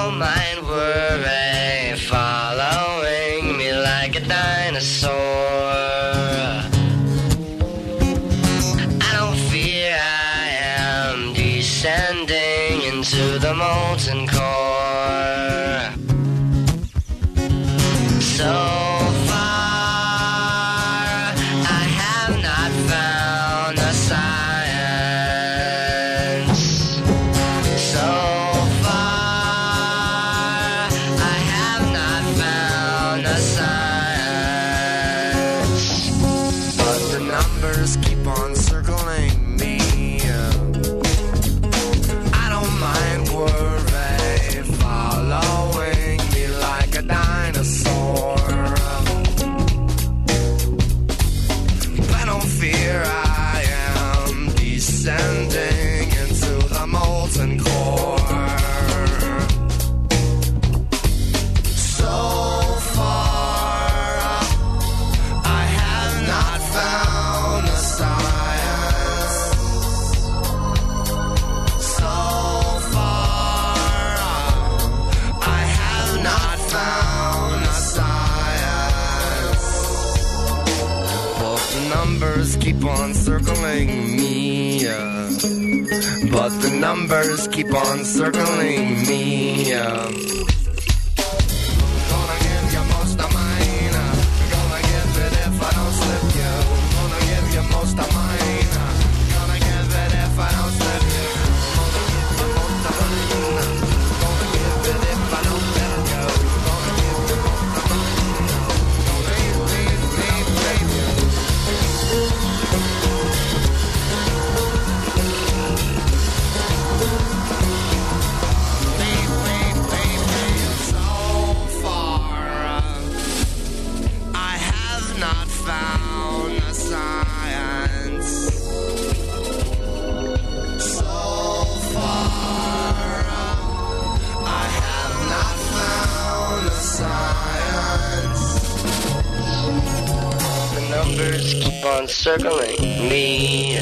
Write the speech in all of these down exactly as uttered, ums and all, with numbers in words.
don't mind worry following me like a dinosaur. I don't fear I am descending into the molten core. So keep on circling me, uh, but the numbers keep on circling me. Uh. Gonna give you most of mine. Uh, gonna give it if I don't slip you. Gonna give you most of mine. Uh, gonna give it if I don't slip you. Gonna give you most of mine. Uh, gonna give it if I don't let go. Gonna give you most of mine. Please, please, please, please. Keep on circling me.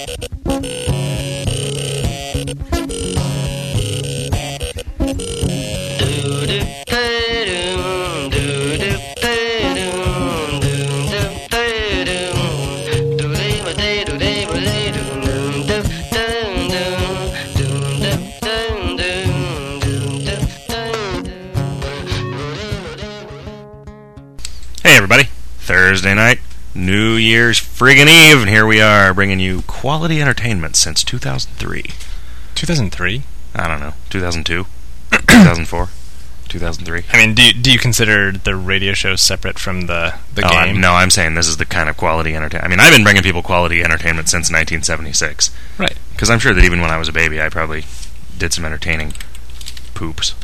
Hey everybody, Thursday night, New Year's friggin' Eve, and here we are bringing you quality entertainment since two thousand three. two thousand three? I don't know, two thousand two, two thousand four, two thousand three. I mean, do you, do you consider the radio show separate from the, the oh, game? I'm, no, I'm saying this is the kind of quality entertainment. I mean, I've been bringing people quality entertainment since nineteen seventy-six. Right. Because I'm sure that even when I was a baby, I probably did some entertaining poops.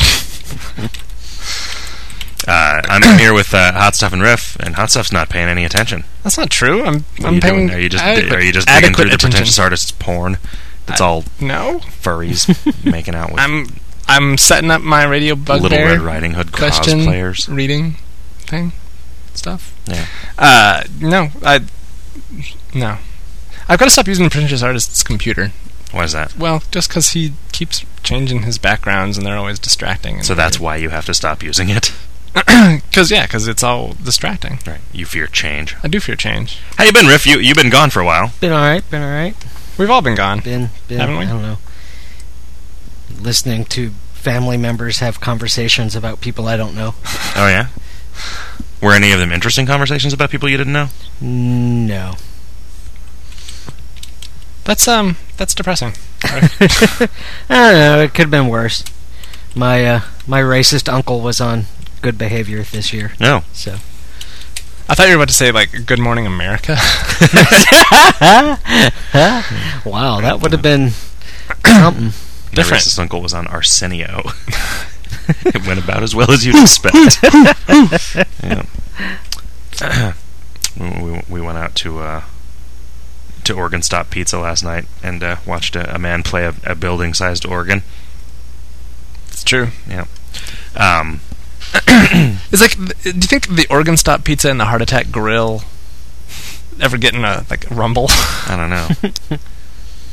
Uh, I'm here with uh, Hot Stuff and Riff, and Hot Stuff's not paying any attention. That's not true. I'm. What I'm are you paying. doing? Are you just adequate, are you just digging through the attention. pretentious artist's porn? That's I, all no furries making out with. I'm. I'm setting up my Radio Bugbear Little Red Riding Hood question cosplayers reading thing stuff. Yeah. Uh, no, I. No, I've got to stop using the pretentious artist's computer. Why is that? Well, just because he keeps changing his backgrounds and they're always distracting. And so that's why you have to stop using it. Because yeah, because it's all distracting. Right. You fear change. I do fear change. How you been, Riff? You you've been gone for a while. Been all right. Been all right. We've all been gone. Been, been haven't we? I don't know. Listening to family members have conversations about people I don't know. Oh yeah. Were any of them interesting conversations about people you didn't know? No. That's um. That's depressing. I don't know. It could have been worse. My uh, my racist uncle was on Good Behavior this year. No. So. I thought you were about to say like Good Morning America. Wow, that would have been something. My Different. racist uncle was on Arsenio. It went about as well as you'd expect. Yeah. we, we, we went out to uh, to Organ Stop Pizza last night and uh, watched a, a man play a, a building-sized organ. It's true. Yeah. Um, it's like, do you think the Organ Stop Pizza and the Heart Attack Grill ever get in a like rumble? I don't know.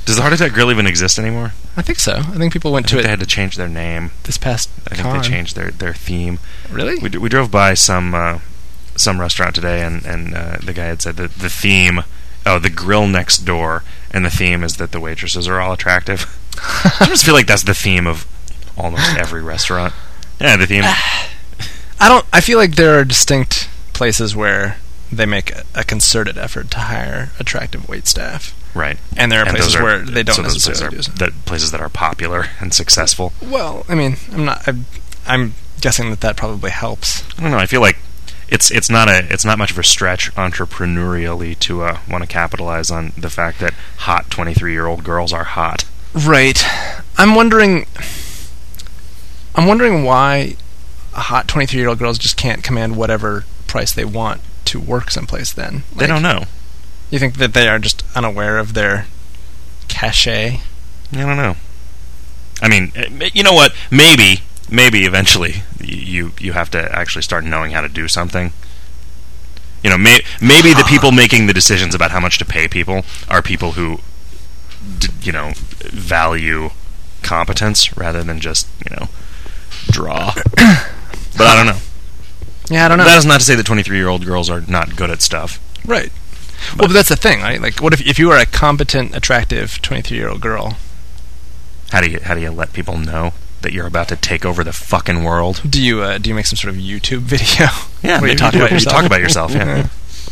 Does the Heart Attack Grill even exist anymore? I think so. I think people went I to think it they had to change their name. this past I think con. they changed their, their theme. Really? We, d- we drove by some uh, some restaurant today, and, and uh, the guy had said that the theme, oh, the grill next door, and the theme is that the waitresses are all attractive. I just feel like that's the theme of almost every restaurant. Yeah, the theme. I don't. I feel like there are distinct places where they make a, a concerted effort to hire attractive wait staff, Right. and there are And places those are- where they don't so those places necessarily are, do so. that places that are popular and successful. Well, I mean, I'm not. I'm, I'm guessing that that probably helps. I don't know. I feel like it's it's not a it's not much of a stretch entrepreneurially to uh, want to capitalize on the fact that hot twenty-three year old girls are hot. Right. I'm wondering. I'm wondering why hot twenty-three year old girls just can't command whatever price they want to work someplace. Then They Like, don't know. You think that they are just unaware of their cachet? I don't know. I mean, eh, you know what? Maybe, maybe eventually you you have to actually start knowing how to do something. You know, may, maybe the people making the decisions about how much to pay people are people who, d- you know, value competence rather than just, you know, draw. But I don't know. Yeah, I don't know. That is not to say that twenty-three year old girls are not good at stuff. Right. Well, but that's the thing, right? Like, what if if you were a competent, attractive twenty-three year old girl? How do you how do you let people know that you're about to take over the fucking world? Do you uh, do you make some sort of YouTube video? Yeah, where you talk do about it you talk about yourself. Yeah.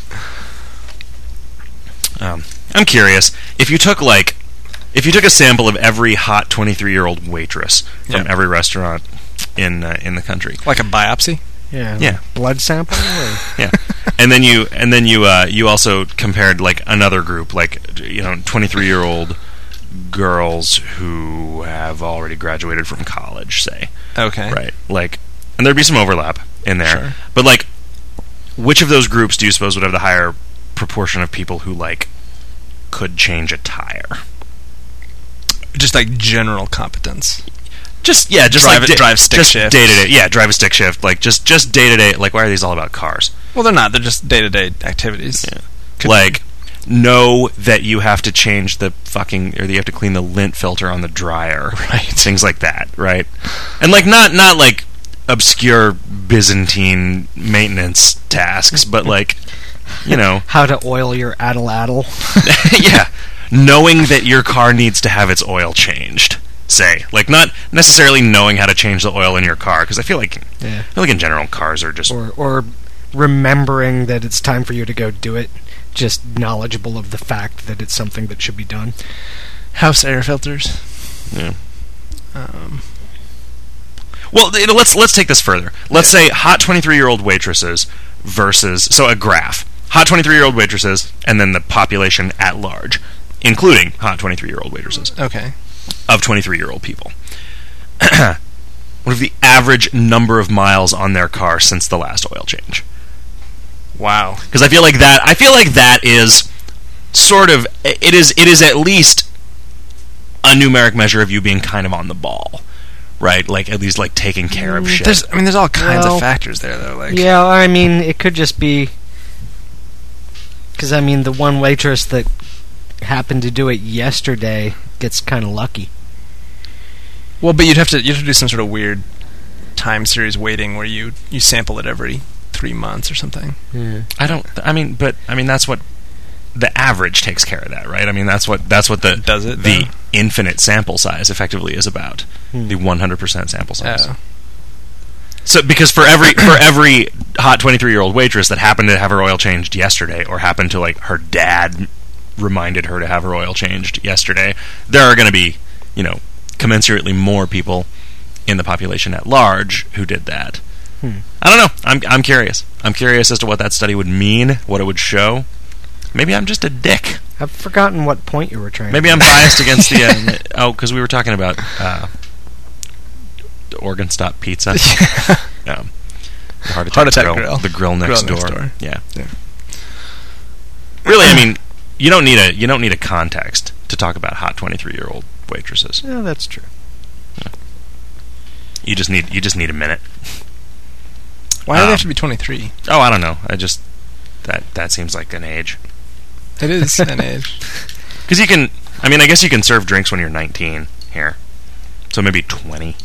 um, I'm curious if you took like if you took a sample of every hot twenty-three year old waitress from Yeah. every restaurant in uh, in the country. Like a biopsy? Yeah. Yeah. Blood sample? Or? Yeah, and then you and then you uh, you also compared like another group, like you know, twenty-three year old girls who have already graduated from college, say, Okay. right? Like, and there'd be some overlap in there, Sure. but like, which of those groups do you suppose would have the higher proportion of people who like could change a tire? Just like general competence. Just yeah, just Drive like it- drive stick just shift. day to day. Yeah, drive a stick shift. Like just just day to day. Like why are these all about cars? Well, they're not. They're just day to day activities. Yeah. Could- Like know that you have to change the fucking or that you have to clean the lint filter on the dryer. Right. Things like that, right? And like not not like obscure Byzantine maintenance tasks, but like you know, How to oil your addle addle. yeah, knowing that your car needs to have its oil changed. Say, like not necessarily knowing how to change the oil in your car, because I feel like Yeah. I feel like in general cars are just Or or remembering that it's time for you to go do it. Just knowledgeable of the fact that it's something that should be done. House air filters. yeah. Um, Well, you know, let's let's take this further. Let's say hot twenty-three year old waitresses versus so a graph. Hot twenty-three year old waitresses and then the population at large, including hot twenty-three year old waitresses okay. of twenty-three year old people. What is the average number of miles on their car since the last oil change? Wow. Because I feel like that I feel like that is sort of it is it is at least a numeric measure of you being kind of on the ball. Right? Like at least like taking care of shit. There's, I mean, there's all kinds Well, of factors there, though. Like, Yeah, I mean, it could just be... Because, I mean, the one waitress that happened to do it yesterday gets kind of lucky. well, but you'd have to you'd have to do some sort of weird time series waiting where you you sample it every three months or something. Yeah. I don't. I mean, but I mean that's what the average takes care of that, right? I mean that's what that's what the Does it, the though? infinite sample size effectively is about. Hmm. The one hundred percent sample size. Oh. So because for every for every hot twenty-three year old waitress that happened to have her oil changed yesterday, or happened to like her dad reminded her to have her oil changed yesterday, there are going to be you know commensurately more people in the population at large who did that. Hmm. I don't know. I'm I'm curious. I'm curious as to what that study would mean, what it would show. Maybe I'm just a dick. I've forgotten what point you were trying Maybe to I'm biased against the. Uh, oh, because we were talking about uh, the Organ Stop Pizza. um, the Heart Attack, Heart Attack grill, Grill. the grill next, Grill next door. door. Yeah. Yeah. Really, I mean, you don't need a you don't need a context to talk about hot twenty-three year old waitresses. Yeah, that's true. You just need you just need a minute. Why do Um, they have to be twenty-three? Oh, I don't know. I just that that seems like an age. It is an age. Because you can, I mean, I guess you can serve drinks when you're nineteen here. So maybe twenty.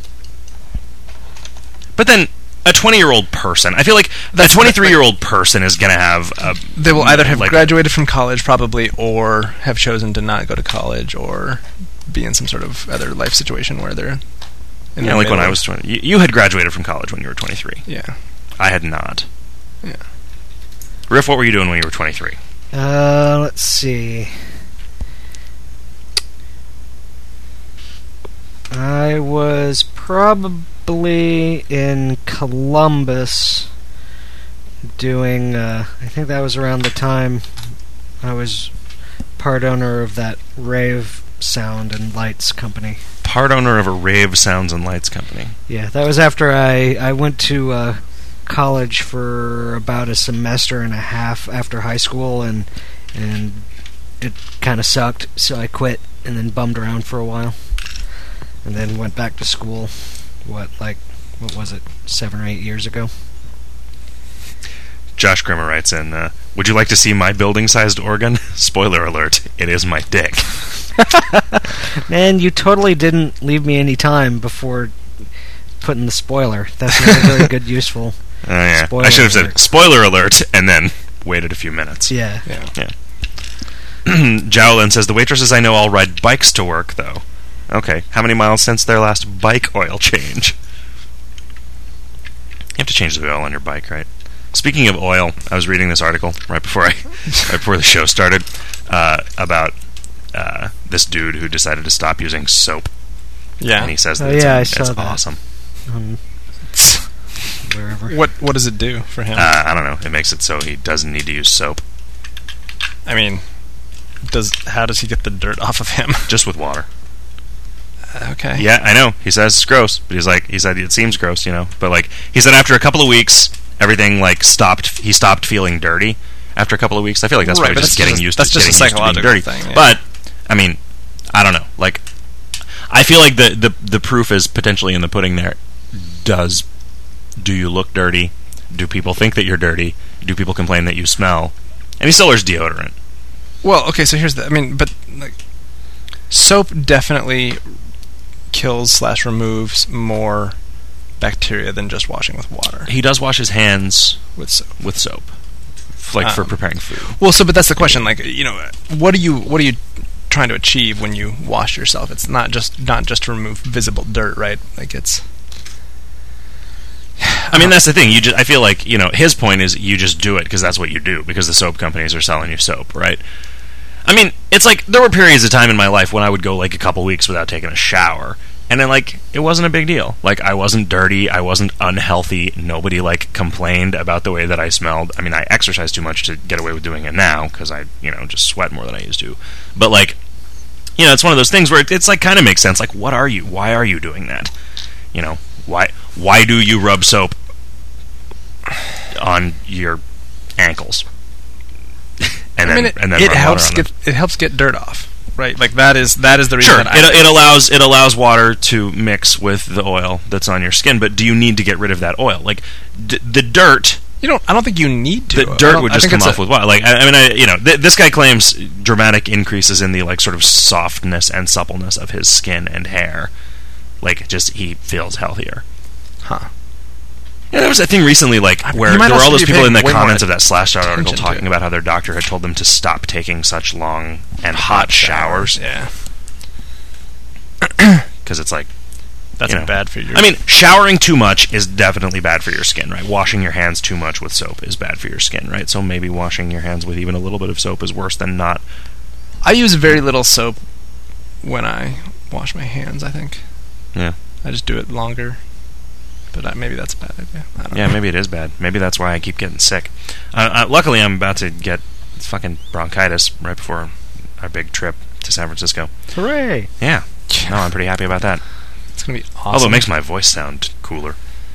But then, a twenty-year-old person, I feel like that twenty-three-year-old person is going to have a... They will either have like, graduated from college, probably, or have chosen to not go to college, or be in some sort of other life situation where they're... In Yeah, the like when middle. I was twenty. You, you had graduated from college when you were twenty-three. Yeah. I had not. Yeah. Riff, what were you doing when you were twenty-three? Uh, let's see. I was probably in Columbus doing, uh, I think that was around the time I was part owner of that rave sound and lights company. Part owner of a rave sounds and lights company. Yeah, that was after I, I went to uh, college for about a semester and a half after high school, and and it kind of sucked, so I quit and then bummed around for a while. And then went back to school, what, like, what was it, seven or eight years ago? Josh Grimmer writes in, uh, would you like to see my building-sized organ? Spoiler alert, it is my dick. Man, you totally didn't leave me any time before putting the spoiler. That's not a very good, useful Oh, yeah. spoiler I should have said, alert. spoiler alert, and then waited a few minutes. Yeah. Yeah. Jowlin says, the waitresses I know all ride bikes to work, though. Okay, how many miles since their last bike oil change? You have to change the oil on your bike, right? Speaking of oil, I was reading this article right before I, right before the show started, uh, about uh, this dude who decided to stop using soap, Yeah. and he says that Oh, it's, yeah, I it's saw that. awesome. Um, wherever. What What does it do for him? Uh, I don't know. It makes it so he doesn't need to use soap, I mean, does how does he get the dirt off of him? just with water. Okay. Yeah, I know. He says it's gross, but he's like, he said it seems gross, you know. But like, he said after a couple of weeks, everything like stopped. He stopped feeling dirty after a couple of weeks. I feel like that's Right, probably but just that's getting just- used that's to just a getting used to being psychological dirty. thing, yeah. But I mean, I don't know. Like, I feel like the, the the proof is potentially in the pudding. There, does do you look dirty? Do people think that you're dirty? Do people complain that you smell? And he still wears deodorant. Well, okay. So here's the. I mean, but like, soap definitely kills slash removes more bacteria than just washing with water He does wash his hands with soap. with soap, f- like for Um, preparing food. Well, so but that's the question. Like, you know, what are you what are you trying to achieve when you wash yourself? It's not just not just to remove visible dirt, right? Like it's. I mean, that's the thing. You just, I feel like, you know, his point is you just do it because that's what you do, because the soap companies are selling you soap, right? I mean, it's like, there were periods of time in my life when I would go, like, a couple weeks without taking a shower, and then, like, it wasn't a big deal. Like, I wasn't dirty, I wasn't unhealthy, nobody, like, complained about the way that I smelled. I mean, I exercise too much to get away with doing it now, because I, you know, just sweat more than I used to. But, like, you know, it's one of those things where it, it's, like, kind of makes sense. Like, what are you? Why are you doing that? You know, why why do you rub soap on your ankles? And I then mean, it, and then it run helps water on get it helps get dirt off, right? Like that is that is the them. reason. Sure, that I, it, it allows it allows water to mix with the oil that's on your skin. But do you need to get rid of that oil? Like d- the dirt, you don't. I don't think you need to. the I dirt don't- would I just think come it's off a- with water. Like I, I mean, I, you know, th- this guy claims dramatic increases in the like sort of softness and suppleness of his skin and hair. Like just he feels healthier. Huh. Yeah, there was a thing recently, like where You might there were all also those be people in the paying way more comments of that Slashdot article attention to talking it. about how their doctor had told them to stop taking such long and hot showers Yeah, because it's like, that's you know. bad for your. I mean, showering too much is definitely bad for your skin, right? Washing your hands too much with soap is bad for your skin, right? So maybe washing your hands with even a little bit of soap is worse than not. I use very little soap when I wash my hands. I think. Yeah. I just do it longer. But I, maybe that's a bad idea. I don't Yeah, know. maybe it is bad. Maybe that's why I keep getting sick. Uh, uh, luckily, I'm about to get fucking bronchitis right before our big trip to San Francisco. Hooray! Yeah. No, I'm pretty happy about that. It's gonna be awesome. Although it makes my voice sound cooler.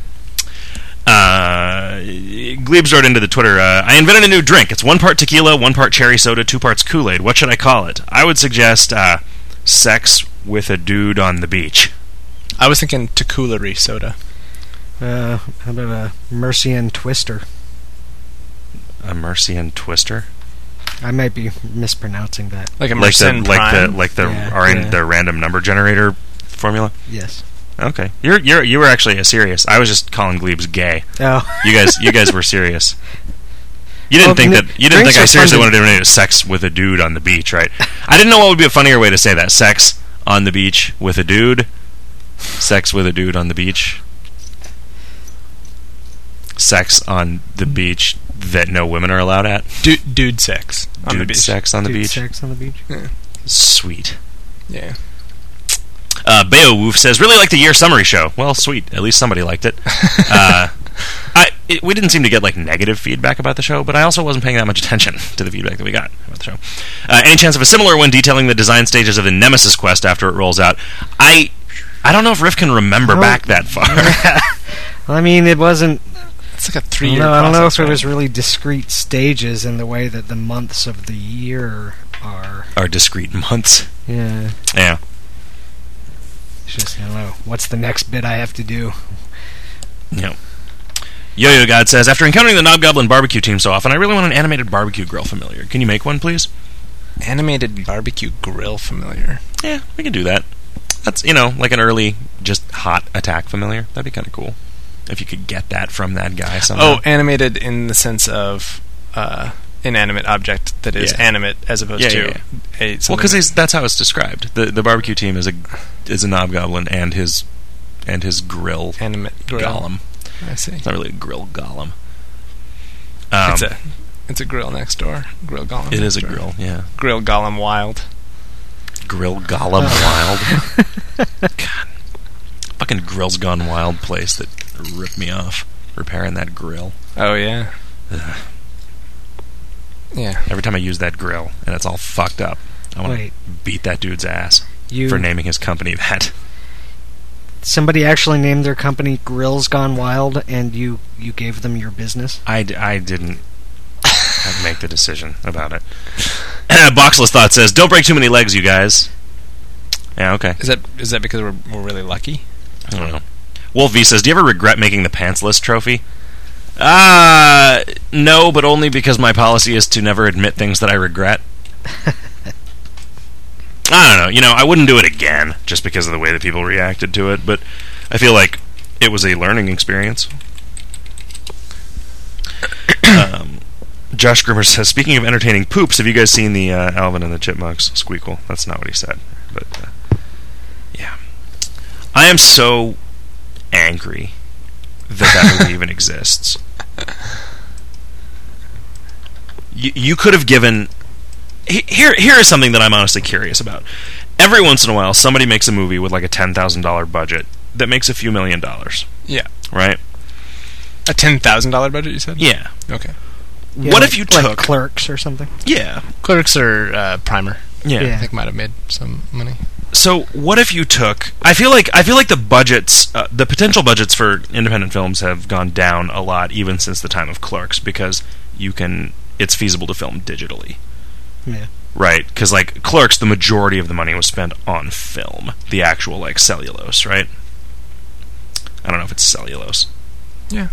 Uh, Glebes wrote into the Twitter, uh, I invented a new drink. It's one part tequila, one part cherry soda, two parts Kool-Aid. What should I call it? I would suggest uh, sex with a dude on the beach. I was thinking tequila soda. Uh, how about a Mercian Twister? A Mercian Twister? I might be mispronouncing that. Like a Like the Mersenne like the Prime? like the Yeah, are in yeah. the random number generator formula. Yes. Okay, you're you're you were actually a serious. I was just calling Glebes gay. Oh. You guys you guys were serious. You didn't Well, think n- that you didn't drinks think I are seriously fun to- wanted to do sex with a dude on the beach, right? I didn't know what would be a funnier way to say that. Sex on the beach with a dude. Sex with a dude on the beach. Sex on the beach that no women are allowed at. Dude, dude sex on Dude the beach. sex on the Dude beach. sex on the beach. Sweet. Yeah. Uh, Beowulf says, really like the year summary show. Well, sweet. At least somebody liked it. uh, I it, we didn't seem to get like negative feedback about the show, but I also wasn't paying that much attention to the feedback that we got about the show. Uh, any chance of a similar one detailing the design stages of the Nemesis quest after it rolls out? I I don't know if Riff can remember Oh. back that far. I mean, it wasn't. It's like a I three don't year know, I don't know if process, it right? was really discrete stages in the way that the months of the year are. Our discrete months. Yeah. Yeah. It's just, I don't know. What's the next bit I have to do? Yeah. Yo-Yo God says, after encountering the Knobgoblin barbecue team so often, I really want an animated barbecue grill familiar. Can you make one, please? Animated barbecue grill familiar. Yeah, we can do that. That's, you know, like an early, just hot attack familiar. That'd be kind of cool. If you could get that from that guy somehow. Oh, animated in the sense of uh, inanimate object that is Yeah. animate as opposed Yeah, to yeah, a well, something because that's how it's described. The the barbecue team is a is a Knobgoblin and his and his grill animate grill. golem. I see. It's not really a grill golem. Um, it's a it's a grill next door. Grill golem. it next is a door. grill, yeah. Grill golem wild. Grill golem wild. God, fucking Grill's Gone Wild place that ripped me off repairing that grill. Oh yeah. Ugh. Yeah. Every time I use that grill and it's all fucked up, I want to Wait. beat that dude's ass You for naming his company that. Somebody actually named their company Grills Gone Wild, and you you gave them your business. I, d- I didn't make the decision about it. Boxless Thought says, don't break too many legs, you guys. Yeah, okay. Is that is that because we're we're really lucky? I don't know. Wolf V says, do you ever regret making the pantsless trophy? Uh, no, but only because my policy is to never admit things that I regret. I don't know. You know, I wouldn't do it again just because of the way that people reacted to it, but I feel like it was a learning experience. um, Josh Grimmer says, speaking of entertaining poops, have you guys seen the uh, Alvin and the Chipmunks squeakle? That's not what he said, but uh, yeah. I am so angry that that movie even exists. You, you could have given... he- Here, here is something that I'm honestly curious about. Every once in a while, somebody makes a movie with like a ten thousand dollars budget that makes a few million dollars, Yeah. right? A ten thousand dollar budget, you said? Yeah. Okay. Yeah, What like- if you like took... Clerks or something? Yeah. Clerks or uh, Primer. Yeah. Yeah. I think might have made some money. So what if you took? I feel like I feel like the budgets, uh, the potential budgets for independent films have gone down a lot, even since the time of Clerks, because you can. It's feasible to film digitally, Yeah. right? Because like Clerks, the majority of the money was spent on film, the actual like cellulose, right? I don't know if it's cellulose. Yeah.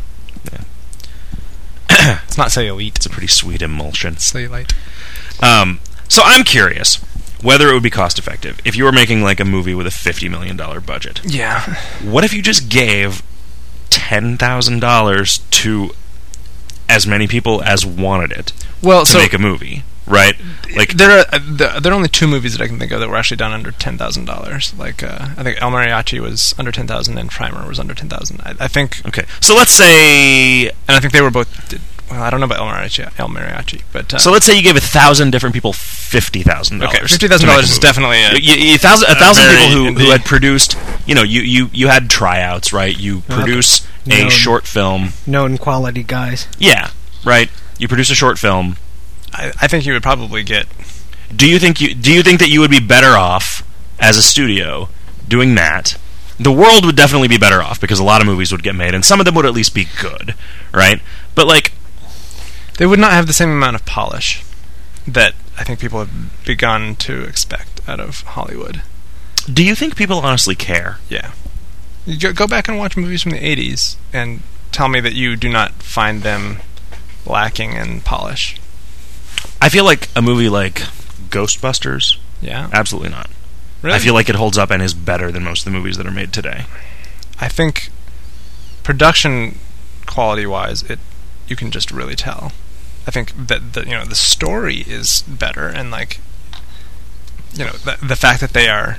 Yeah. It's not cellulite. It's a pretty sweet emulsion. Cellulite. Um, so I'm curious whether it would be cost effective if you were making like a movie with a fifty million dollars budget. Yeah. What if you just gave ten thousand dollars to as many people as wanted it Well, to so make a movie, right? Like, there are uh, there there are only two movies that I can think of that were actually done under ten thousand dollars. Like uh, I think El Mariachi was under ten thousand and Primer was under ten thousand. I, I think, okay, so let's say, and I think they were both. Did, well, I don't know about El Mariachi, El Mariachi, but uh, so let's say you gave a thousand different people fifty thousand dollars. okay, fifty thousand dollars is definitely a, You, you, a thousand, a thousand very people who, who indeed. had produced, you know, you, you, you had tryouts, right? You produce a No. short film. Known quality guys. Yeah, right. You produce a short film. I, I think you would probably get. Do you think you do you think that you would be better off as a studio doing that? The world would definitely be better off because a lot of movies would get made, and some of them would at least be good, right? But like, They would not have the same amount of polish that I think people have begun to expect out of Hollywood. do you think people honestly care? Yeah. You go, go back and watch movies from the eighties and tell me that you do not find them lacking in polish. I feel like a movie like Ghostbusters, Yeah. absolutely not. Really? I feel like it holds up and is better than most of the movies that are made today. I think production quality wise, it you can just really tell. I think that the you know the story is better, and like you know the the fact that they are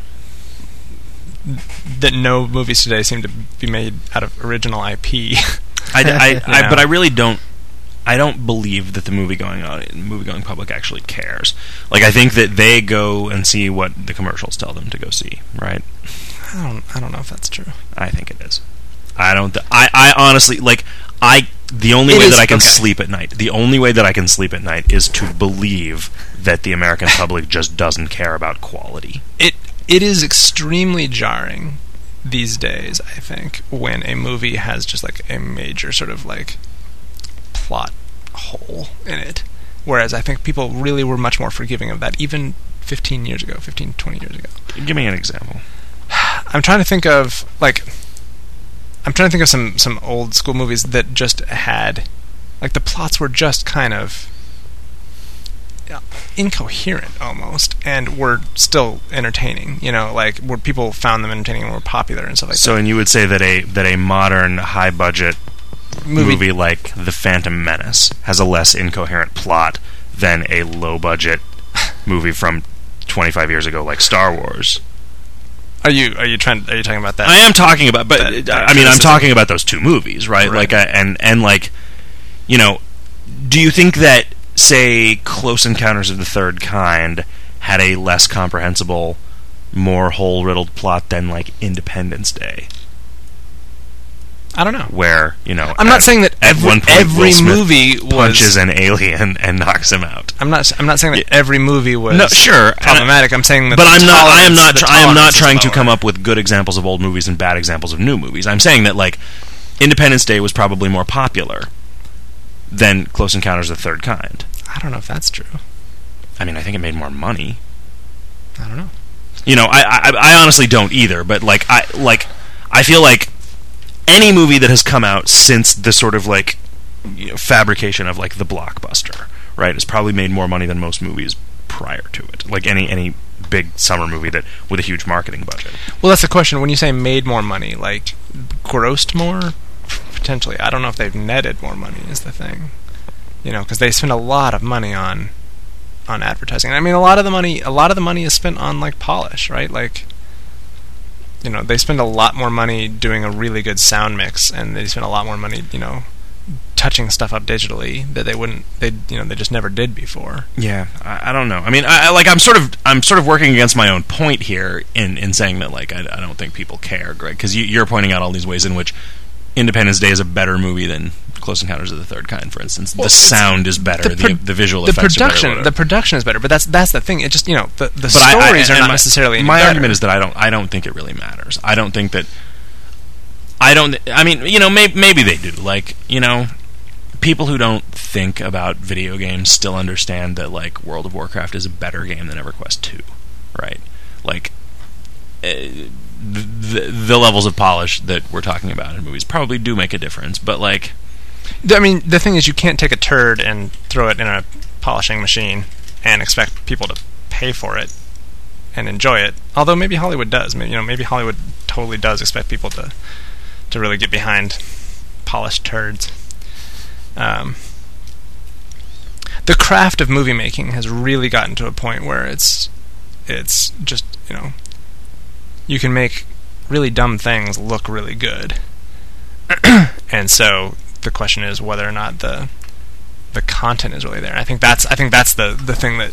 that no movies today seem to be made out of original I P. I, I, You I, know? but I really don't. I don't believe that the movie going movie going public actually cares. Like, I think that they go and see what the commercials tell them to go see. Right? I don't I don't know if that's true. I think it is. I don't. Th- I. I honestly like. I. The only It way is- that I can okay. sleep at night. The only way that I can sleep at night is to believe that the American public just doesn't care about quality. It it is extremely jarring these days, I think, when a movie has just like a major sort of like plot hole in it. Whereas I think people really were much more forgiving of that even fifteen years ago, fifteen, twenty years ago. Give me an example. I'm trying to think of like I'm trying to think of some some old school movies that just had like the plots were just kind of yeah, incoherent almost, and were still entertaining. You know, like where people found them entertaining and were popular and stuff like So, and you would say that a that a modern high budget that. movie. like The Phantom Menace has a less incoherent plot than a low budget movie from twenty-five years ago like Star Wars. Are you are you trying? Are you talking about that? I am talking about, but That- that I mean, I'm criticism. talking about those two movies, right? Right. Like, uh, and and like, you know, do you think that, say, Close Encounters of the Third Kind had a less comprehensible, more hole-riddled plot than like Independence Day, I don't know. where you know, I'm not at- saying that at every, one point every Will Smith movie was. punches an alien and knocks him out. I'm not. I'm not saying that every movie was No, sure, and- problematic. I'm saying that. But the I'm not. I am tolerance- not. the Tr- I am not tolerance is trying to lower. come up with good examples of old movies and bad examples of new movies. I'm saying that like Independence Day was probably more popular than Close Encounters of the Third Kind. I don't know if that's true. I mean, I think it made more money. I don't know. You know, I, I, I honestly don't either. But like, I like, I feel like any movie that has come out since the sort of like you know, fabrication of like the blockbuster, right, has probably made more money than most movies prior to it. Like any any big summer movie that with a huge marketing budget. Well, that's the question. When you say made more money, like grossed more, potentially. I don't know if they've netted more money. Is the thing, you know, because they spend a lot of money on on advertising. I mean, a lot of the money, a lot of the money is spent on like polish, right? Like, you know, they spend a lot more money doing a really good sound mix, and they spend a lot more money, you know, touching stuff up digitally that they wouldn't, they you know, they just never did before. Yeah, I, I don't know. I mean, I, I like I'm sort of I'm sort of working against my own point here in, in saying that like I, I don't think people care, Greg, because you, you're pointing out all these ways in which Independence Day is a better movie than Close Encounters of the Third Kind, for instance. Well, the it's- sound is better, the, pro- the visual the effects production, are better. the production is better, but that's that's the thing. It just you know the the But I- I- stories are and not my, necessarily. Any My better. argument is that I don't I don't think it really matters. I don't think that I don't. I mean, you know, maybe maybe they do. Like, you know, people who don't think about video games still understand that like World of Warcraft is a better game than EverQuest two, right? Like uh, the the levels of polish that we're talking about in movies probably do make a difference, but like I mean, the thing is, you can't take a turd and throw it in a polishing machine and expect people to pay for it and enjoy it. Although maybe Hollywood does. Maybe, you know, maybe Hollywood totally does expect people to to really get behind polished turds. Um, the craft of movie making has really gotten to a point where it's it's just you know you can make really dumb things look really good, and so. The question is whether or not the the content is really there. I think that's I think that's the, the thing that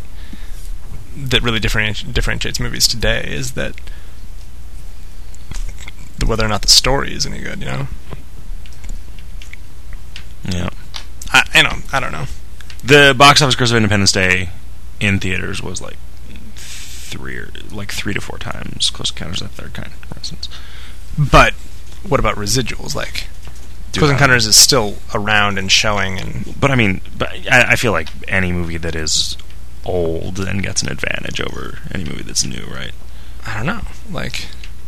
that really differenti- differentiates movies today is that the, whether or not the story is any good. You know, yeah. I, I know I don't know. The box office gross of Independence Day in theaters was like three or like three to four times Close Encounters of the Third Kind, for instance. But what about residuals? Like Dude, Close I- Encounters is still around and showing, and But I mean, but I, I feel like any movie that is old then gets an advantage over any movie that's new, right? I don't know. Like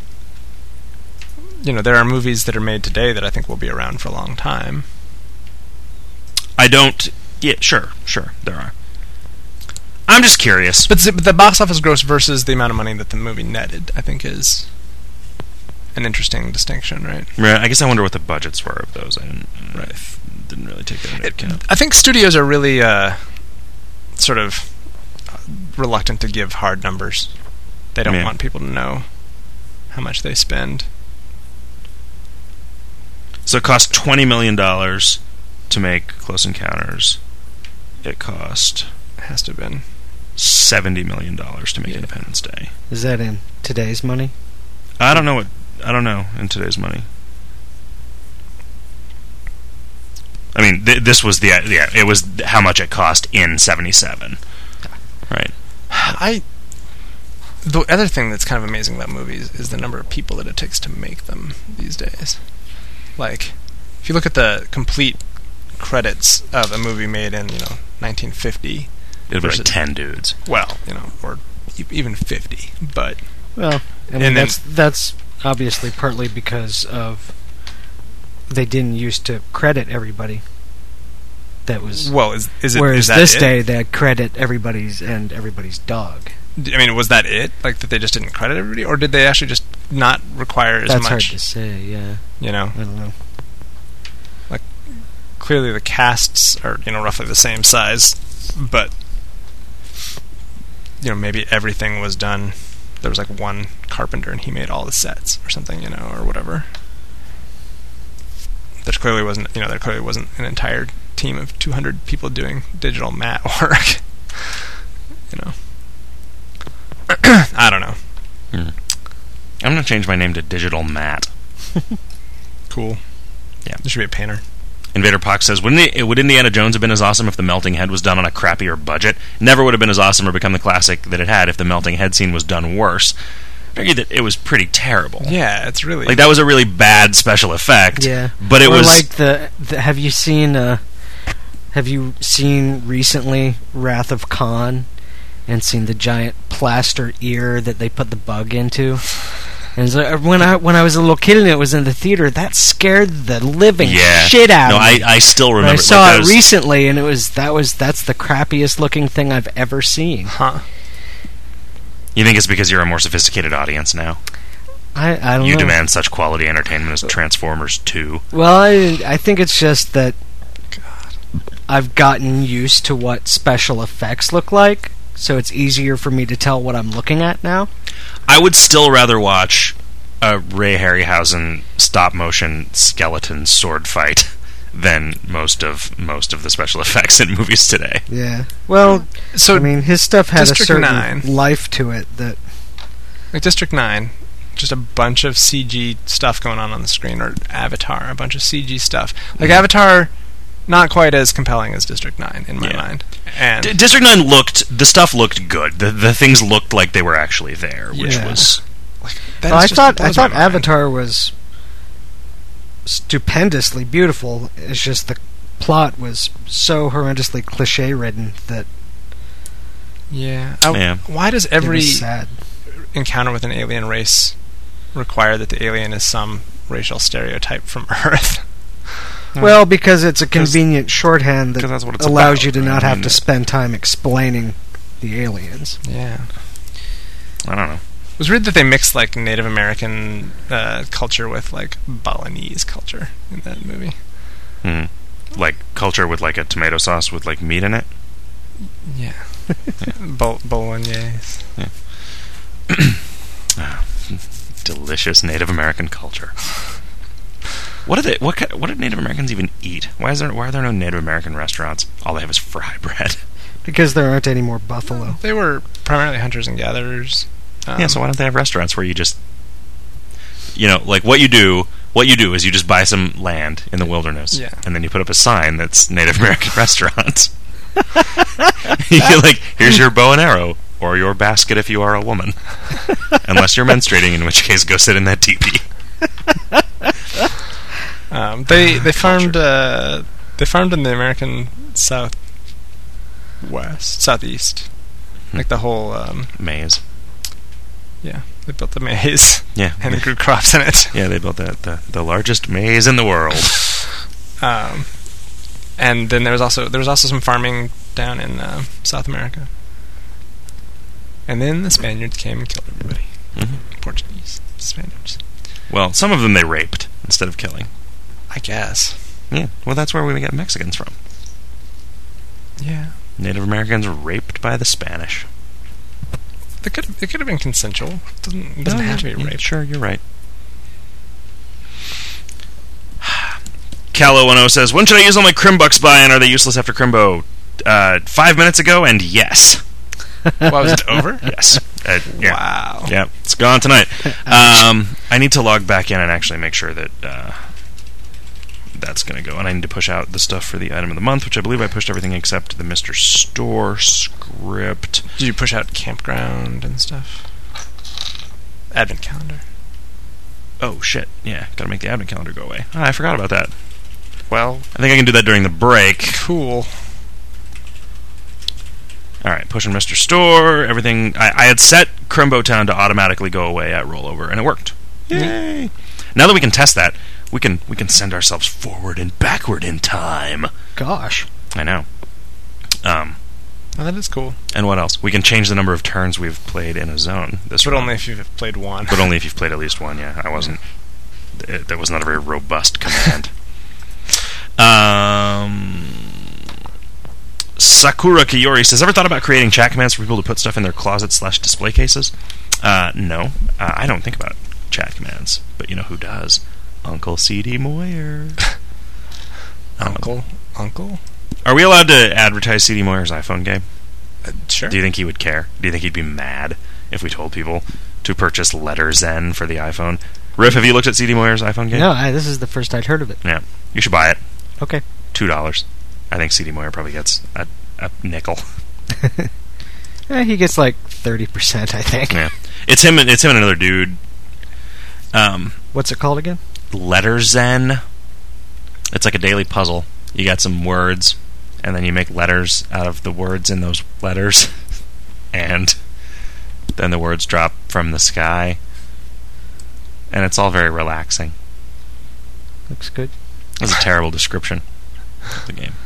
you know, there are movies that are made today that I think will be around for a long time. I don't Yeah, sure, sure, there are. I'm just curious. But the, the box office gross versus the amount of money that the movie netted, I think, is an interesting distinction, right? Right, I guess I wonder what the budgets were of those. I didn't, Right. I didn't really take that into It, account. I think studios are really uh, sort of uh, reluctant to give hard numbers. They don't Yeah. want people to know how much they spend. So it cost twenty million dollars to make Close Encounters. It cost It has to have been. seventy million dollars to make Yeah. Independence Day. Is that in today's money? I don't know what I don't know in today's money. I mean, th- this was the yeah, it was how much it cost in seventy-seven. Right. I. The other thing that's kind of amazing about movies is the number of people that it takes to make them these days. Like, if you look at the complete credits of a movie made in, you know, nineteen fifty, It'd be like versus- ten dudes. well, you know, or e- even fifty, but Well, I mean And then- that's that's obviously partly because of they didn't used to credit everybody. That was well, is is it? whereas is that this it? day they credit everybody's and everybody's dog. I mean, was that it? Like that they just didn't credit everybody, or did they actually just not require as That's much? hard to say. Yeah, You know, I don't know. clearly the casts are, you know, roughly the same size, but you know, maybe everything was done. There was like one carpenter and he made all the sets or something, you know, or whatever. There clearly wasn't, you know, there clearly wasn't an entire team of two hundred people doing digital mat work. You know, I don't know. Hmm. I'm gonna change my name to Digital Matt. Cool. Yeah. There should be a painter. Invader Pox says, Wouldn't it, would Indiana Jones have been as awesome if the melting head was done on a crappier budget? Never would have been as awesome or become the classic that it had if the melting head scene was done worse. I argue that it was pretty terrible. Yeah, it's really Like, that was a really bad special effect. Yeah, But it or was... like the, the. Have you seen? Uh, have you seen recently Wrath of Khan, and seen the giant plaster ear that they put the bug into? And so when I when I was a little kid and it was in the theater, that scared the living yeah. shit out no, of me. I, I still And remember. I saw like, that it was- recently, and it was that was that's the crappiest looking thing I've ever seen. huh. You think it's because you're a more sophisticated audience now? I I don't You know. demand such quality entertainment as Transformers two. Well, I I think it's just that I've gotten used to what special effects look like, so it's easier for me to tell what I'm looking at now. I would still rather watch a Ray Harryhausen stop-motion skeleton sword fight than most of most of the special effects in movies today. Yeah. Well, So I mean, his stuff had District a certain nine. life to it that like District nine, just a bunch of C G stuff going on on the screen, or Avatar, a bunch of C G stuff. Like Mhm. Avatar, not quite as compelling as District nine in my Yeah. mind. And D- District nine looked... The stuff looked good. The, the things looked like they were actually there, which Yeah. was... that well, is I just- thought I blows my thought mind. Avatar was stupendously beautiful. It's just the plot was so horrendously cliche-ridden that Yeah. I- Yeah. Why does it every was sad. encounter with an alien race require that the alien is some racial stereotype from Earth? Well, because it's a convenient shorthand that 'cause that's what it's allows about, you to right? not I have mean, to spend time explaining the aliens. Yeah. I don't know. It was weird that they mixed like Native American uh, culture with like Balinese culture in that movie. Hmm. Like culture with like a tomato sauce with like meat in it. Yeah. Bol- Bolognese. Delicious Native American culture. What do they? What ki- what do Native Americans even eat? Why is there? Why are there no Native American restaurants? All they have is fry bread. Because there aren't any more buffalo. They were primarily hunters and gatherers. Um, yeah. So why don't they have restaurants where you just, you know, like what you do? What you do is you just buy some land in the wilderness, Yeah. and then you put up a sign that's Native American restaurant. You're like, here's your bow and arrow, or your basket if you are a woman. Unless you're menstruating, in which case, go sit in that teepee. Um, they they farmed uh, they farmed in the American South West Southeast, Hmm. like the whole um, Maize. yeah. They built the maize Yeah. and they grew crops in it. Yeah, they built that the, the largest maze in the world. Um, And then there was also there was also some farming down in uh, South America. And then the Spaniards came and killed everybody. Mm-hmm. Portuguese, Spaniards. Well, some of them they raped instead of killing. I guess. Yeah, well, that's where we get Mexicans from. Yeah. Native Americans were raped by the Spanish. It could it could have been consensual. It doesn't, it doesn't No, have to be yeah, rape. Sure, you're right. Callow ten says, when should I use all my Crimbucks by, and are they useless after Crimbo? Uh, five minutes ago, and yes. Well, was it over? Yes. Uh, yeah. Wow. Yeah, it's gone tonight. Um, I need to log back in and actually make sure that uh, that's going to go. And I need to push out the stuff for the item of the month, which I believe I pushed everything except the Mister Store script. Did you push out campground and stuff? Advent calendar. Oh, shit. Yeah, got to make the advent calendar go away. Oh, I forgot about that. Well, I think I can do that during the break. cool. Alright, pushing Mister Store, everything. I, I had set Crimbo Town to automatically go away at rollover, and it worked. Yay! Now that we can test that, we can we can send ourselves forward and backward in time. Gosh. I know. Um, Oh, that is cool. and what else? We can change the number of turns we've played in a zone. This But run. only if you've played one. But only if you've played at least one, yeah. I wasn't... It, that was not a very robust command. um... Sakura Kiyori says, ever thought about creating chat commands for people to put stuff in their closet slash display cases? Uh, no. Uh, I don't think about chat commands. But you know who does? Uncle C D Moyer. Um, Uncle? Uncle? Are we allowed to advertise C D Moyer's iPhone game? Uh, sure. Do you think he would care? Do you think he'd be mad if we told people to purchase Letter Zen for the iPhone? Riff, have you looked at C D Moyer's iPhone game? No, I, this is the first I'd heard of it. Yeah. You should buy it. Okay. Two dollars. I think C D Moyer probably gets a, a nickel. Eh, he gets like thirty percent, I think. Yeah. It's him and it's him and another dude. Um, What's it called again? Letter Zen. It's like a daily puzzle. You got some words, and then you make letters out of the words in those letters, and then the words drop from the sky, and it's all very relaxing. Looks good. That's a terrible description of the game.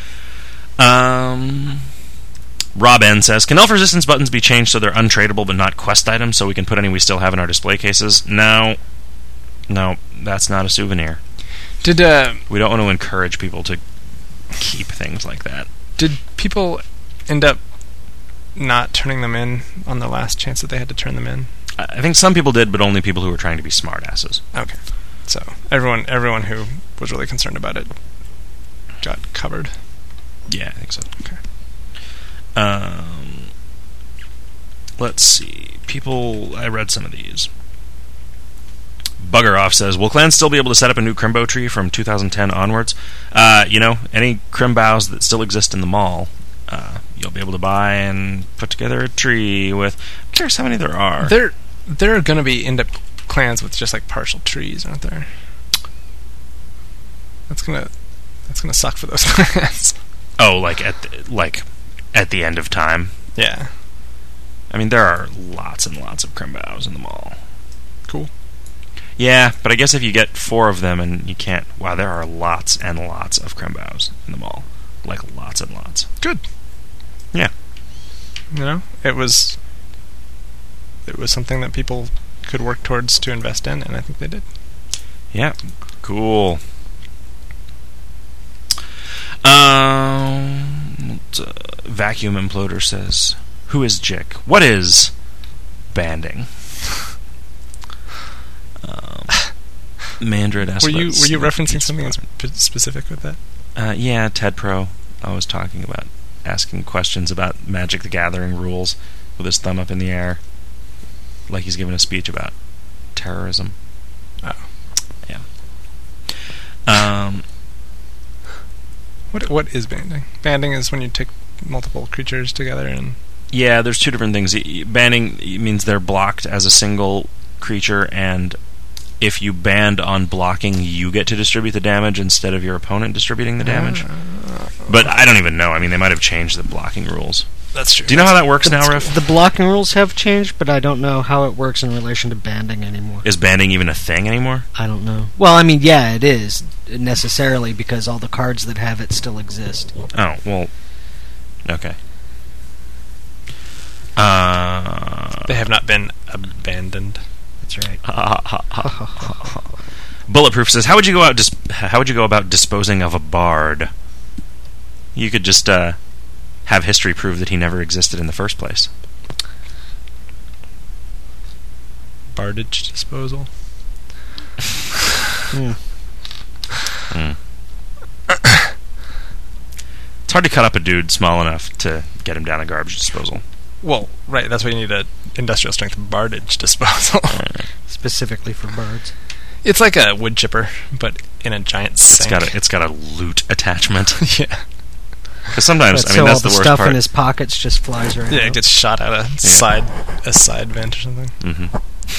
Um, Rob N says, can elf resistance buttons be changed so they're untradeable but not quest items, so we can put any we still have in our display cases? No. No, that's not a souvenir. Did uh, We don't want to encourage people to keep things like that. did people end up not turning them in on the last chance that they had to turn them in? I I think some people did, but only people who were trying to be smartasses. Okay. So everyone everyone who was really concerned about it got covered. Yeah, I think so. Okay. Um, let's see. People, I read some of these. Bugger Off says, will clans still be able to set up a new Crimbo tree from two thousand ten onwards? Uh, you know, any Crimbows that still exist in the mall, uh, you'll be able to buy and put together a tree with... I'm curious how many there are. There there are going to be end up clans with just like partial trees, aren't there? That's gonna that's gonna suck for those clans. Oh, like at the, like at the end of time. Yeah. I mean, there are lots and lots of Crimbows in the mall. Cool. Yeah, but I guess if you get four of them and you can't... Wow, there are lots and lots of Crimbows in the mall. Like, lots and lots. Good. Yeah. You know, it was it was something that people could work towards to invest in, and I think they did. Yeah. Cool. Um, uh, Vacuum Imploder says, who is Jick? What is banding? Um, Mandrid asks Were you about were you Slick referencing Beats something Bar. spe- specific with that? Uh, yeah, Ted Pro. I was talking about asking questions about Magic the Gathering rules with his thumb up in the air, like he's giving a speech about terrorism. Oh. Yeah. Um. What what is banding? Banding is when you take multiple creatures together and Yeah, there's two different things. Y- Banning means they're blocked as a single creature, and if you band on blocking, you get to distribute the damage instead of your opponent distributing the damage. Uh, But I don't even know. I mean, they might have changed the blocking rules. that's true. Do you know how that works now, Riff? The blocking rules have changed, but I don't know how it works in relation to banding anymore. Is banding even a thing anymore? I don't know. Well, I mean, yeah, it is necessarily because all the cards that have it still exist. Oh, well, okay. Uh, They have not been abandoned. That's right. Bulletproof says, "How would you go out? Dis- how would you go about disposing of a bard? You could just uh, have history prove that he never existed in the first place." Bardage disposal. Hmm. Mm. It's hard to cut up a dude small enough to get him down a garbage disposal. Well, right. That's why you need a industrial strength bardage disposal. Specifically for bards. It's like a wood chipper, but in a giant It's sink. got a it's got a loot attachment. Yeah. Because sometimes, But I so mean, that's all the, the worst stuff part. in his pockets just flies right Yeah, out. it gets shot out a side a side vent or something. Mm-hmm.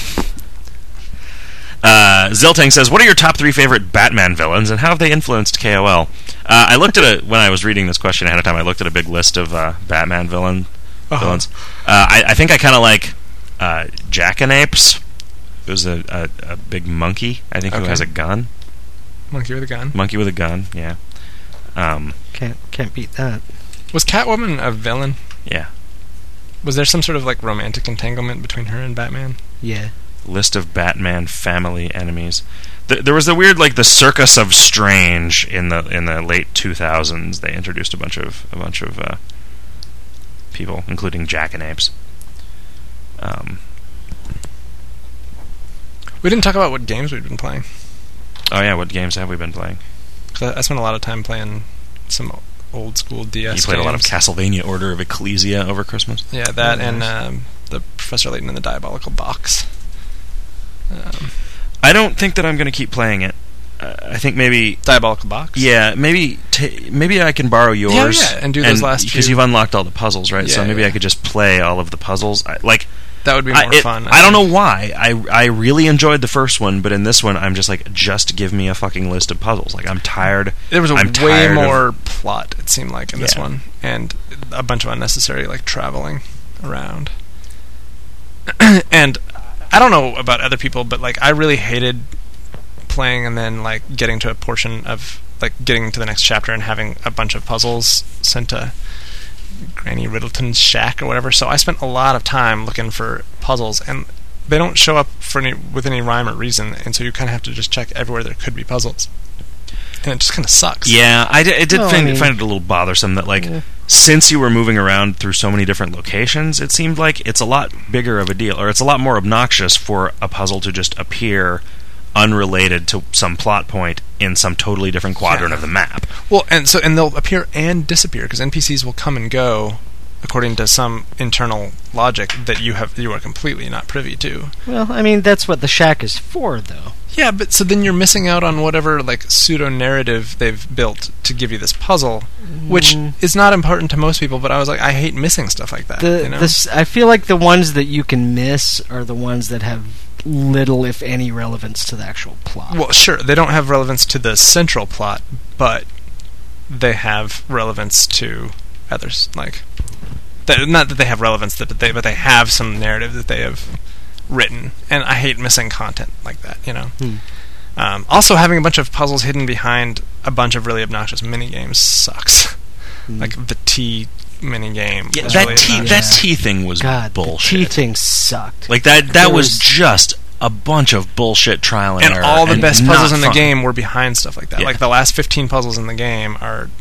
Uh, Ziltang says, "What are your top three favorite Batman villains, and how have they influenced K O L?" Uh, I looked at a when I was reading this question ahead of time. I looked at a big list of uh, Batman villain Uh-huh. villains. Uh, I, I think I kind of like uh, Jackanapes. There's a, a, a big monkey, I think, who Okay. has a gun. Monkey with a gun. Monkey with a gun. Yeah. Um, Can't can't beat that. Was Catwoman a villain? yeah. Was there some sort of like romantic entanglement between her and Batman? Yeah. List of Batman family enemies. Th- there was the weird, like the Circus of Strange in the in the late two thousands. They introduced a bunch of a bunch of uh, people, including Jackanapes. Um, We didn't talk about what games we've been playing. oh yeah, what games have we been playing? 'Cause I I spent a lot of time playing some old school D S You played a lot of games. Castlevania Order of Ecclesia over Christmas. Yeah, that Oh, and nice. um, the Professor Layton and the Diabolical Box. Um, I don't think that I'm going to keep playing it. Uh, I think maybe, Diabolical Box? yeah, maybe t- maybe I can borrow yours. yeah, and do those last because few. you've unlocked all the puzzles, right? so Yeah, maybe yeah. I could just play all of the puzzles. I, like. That would be more I, it- fun. I don't know why. I I really enjoyed the first one, but in this one, I'm just like, just give me a fucking list of puzzles. Like, I'm tired. There was a I'm way tired of- more plot, it seemed like, in this Yeah. one. And a bunch of unnecessary, like, traveling around. And I don't know about other people, but, like, I really hated playing and then, like, getting to a portion of, like, getting to the next chapter and having a bunch of puzzles sent to Granny Riddleton's shack or whatever. So I spent a lot of time looking for puzzles, and they don't show up for any with any rhyme or reason, and so you kind of have to just check everywhere there could be puzzles, and it just kind of sucks. Yeah, I did, I did Well, I find, mean- find it a little bothersome that, like, Yeah. since you were moving around through so many different locations, it seemed like it's a lot bigger of a deal, or it's a lot more obnoxious for a puzzle to just appear unrelated to some plot point in some totally different quadrant Yeah. of the map. Well, and so and they'll appear and disappear because N P Cs will come and go according to some internal logic that you have you are completely not privy to. Well, I mean, that's what the shack is for, though. Yeah, but so then you're missing out on whatever like pseudo narrative they've built to give you this puzzle, which Mm. is not important to most people. But I was like, I hate missing stuff like that. The you know? this I feel like the ones that you can miss are the ones that have little, if any, relevance to the actual plot. Well, sure, they don't have relevance to the central plot, but they have relevance to others. Like, that, not that they have relevance, but they but they have some narrative that they have written, and I hate missing content like that. You know. Hmm. Um, also, having a bunch of puzzles hidden behind a bunch of really obnoxious mini games sucks. Hmm. Like the T mini game. Yeah, was that really T obnoxious. that T thing was God, bullshit. the T thing sucked. Like that that There was was- just a bunch of bullshit trial and, and error. all the best not puzzles in the fun. game were behind stuff like that. Yeah. Like the last fifteen puzzles in the game are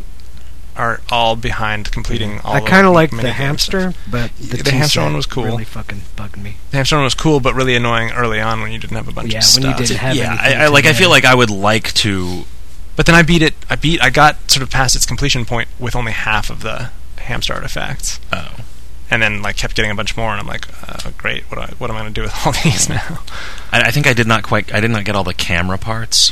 are all behind completing all. I the kind of like the minigame hamster, stuff. but the, The T hamster set one was cool. Really fucking bugged me. The hamster one was cool, but really annoying early on when you didn't have a bunch Yeah, of stuff. when you didn't have Yeah, anything I, I to like. I add. feel like I would like to. But then I beat it. I beat. I got sort of past its completion point with only half of the hamster artifacts, Oh, and then like kept getting a bunch more. And I'm like, uh, great. What do I, what am I going to do with all these now? I, I think I did not quite. I did not get all the camera parts.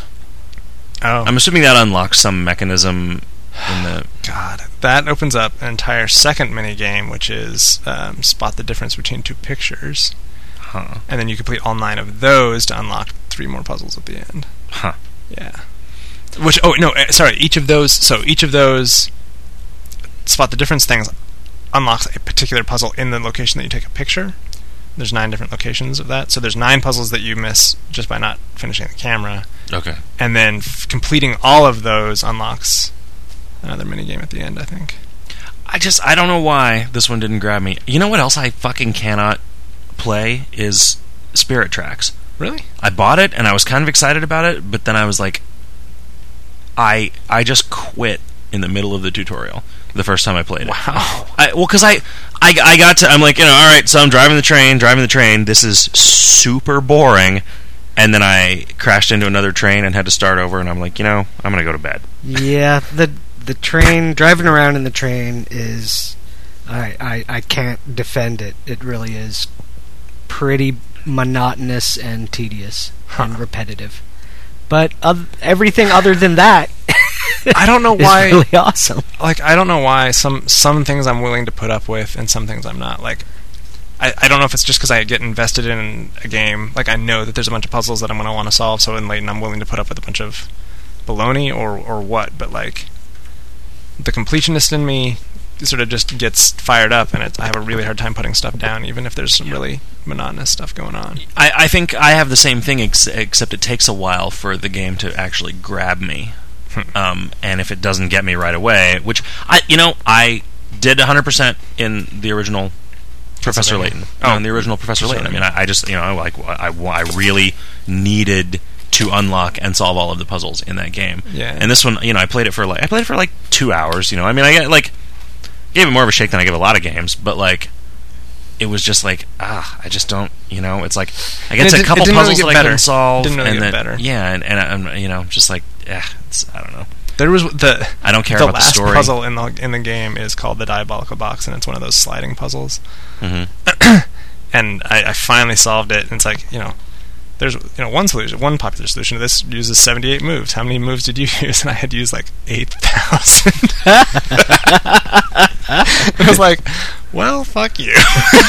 Oh, I'm assuming that unlocks some mechanism in the. God, that opens up an entire second mini game, which is um, spot the difference between two pictures, Huh. and then you complete all nine of those to unlock three more puzzles at the end. Huh. Yeah. Which oh no, eh, sorry. Each of those, so each of those spot the difference things unlocks a particular puzzle in the location that you take a picture. There's nine different locations of that, so there's nine puzzles that you miss just by not finishing the camera. Okay. And then f- completing all of those unlocks another minigame at the end, I think. I just, I don't know why this one didn't grab me. You know what else I fucking cannot play is Spirit Tracks. Really? I bought it, and I was kind of excited about it, but then I was like, I I just quit in the middle of the tutorial the first time I played it. Wow. I, well, because I, I, I got to, I'm like, you know, all right, so I'm driving the train, driving the train, this is super boring, and then I crashed into another train and had to start over, and I'm like, you know, I'm going to go to bed. Yeah, the the train, driving around in the train is, I, I, I can't defend it. It really is pretty monotonous and tedious Huh. and repetitive. But oth- everything other than that I don't know is why. really awesome. Like, I don't know why some some things I'm willing to put up with and some things I'm not. Like, I, I don't know if it's just because I get invested in a game. Like, I know that there's a bunch of puzzles that I'm going to want to solve, so in Layton I'm willing to put up with a bunch of baloney or, or what. But, like, the completionist in me sort of just gets fired up, and it, I have a really hard time putting stuff down, even if there's some really monotonous stuff going on. I, I think I have the same thing, ex- except it takes a while for the game to actually grab me. Um, and if it doesn't get me right away, which I, you know, I did one hundred percent in the original Professor Layton. Oh, Oh, in the original Professor Layton. I mean, I, I just, you know, like I, I really needed to unlock and solve all of the puzzles in that game. Yeah. And this one, you know, I played it for like I played it for like two hours. You know, I mean, I get like gave it more of a shake than I give a lot of games, but like it was just like ah, I just don't, you know, it's like I get And it to a did- couple it didn't really puzzles get that I better. couldn't solve, Didn't really and get then better. yeah, and, and I'm, you know, just like yeah, it's, I don't know. There was the I don't care the about the last story. puzzle in the in the game is called the Diabolical Box, and it's one of those sliding puzzles. Mm-hmm. And I, I finally solved it, and it's like, you know, there's you know one solution, one popular solution to this uses seventy-eight moves. How many moves did you use? And I had used like eight thousand. I was like, well, fuck you.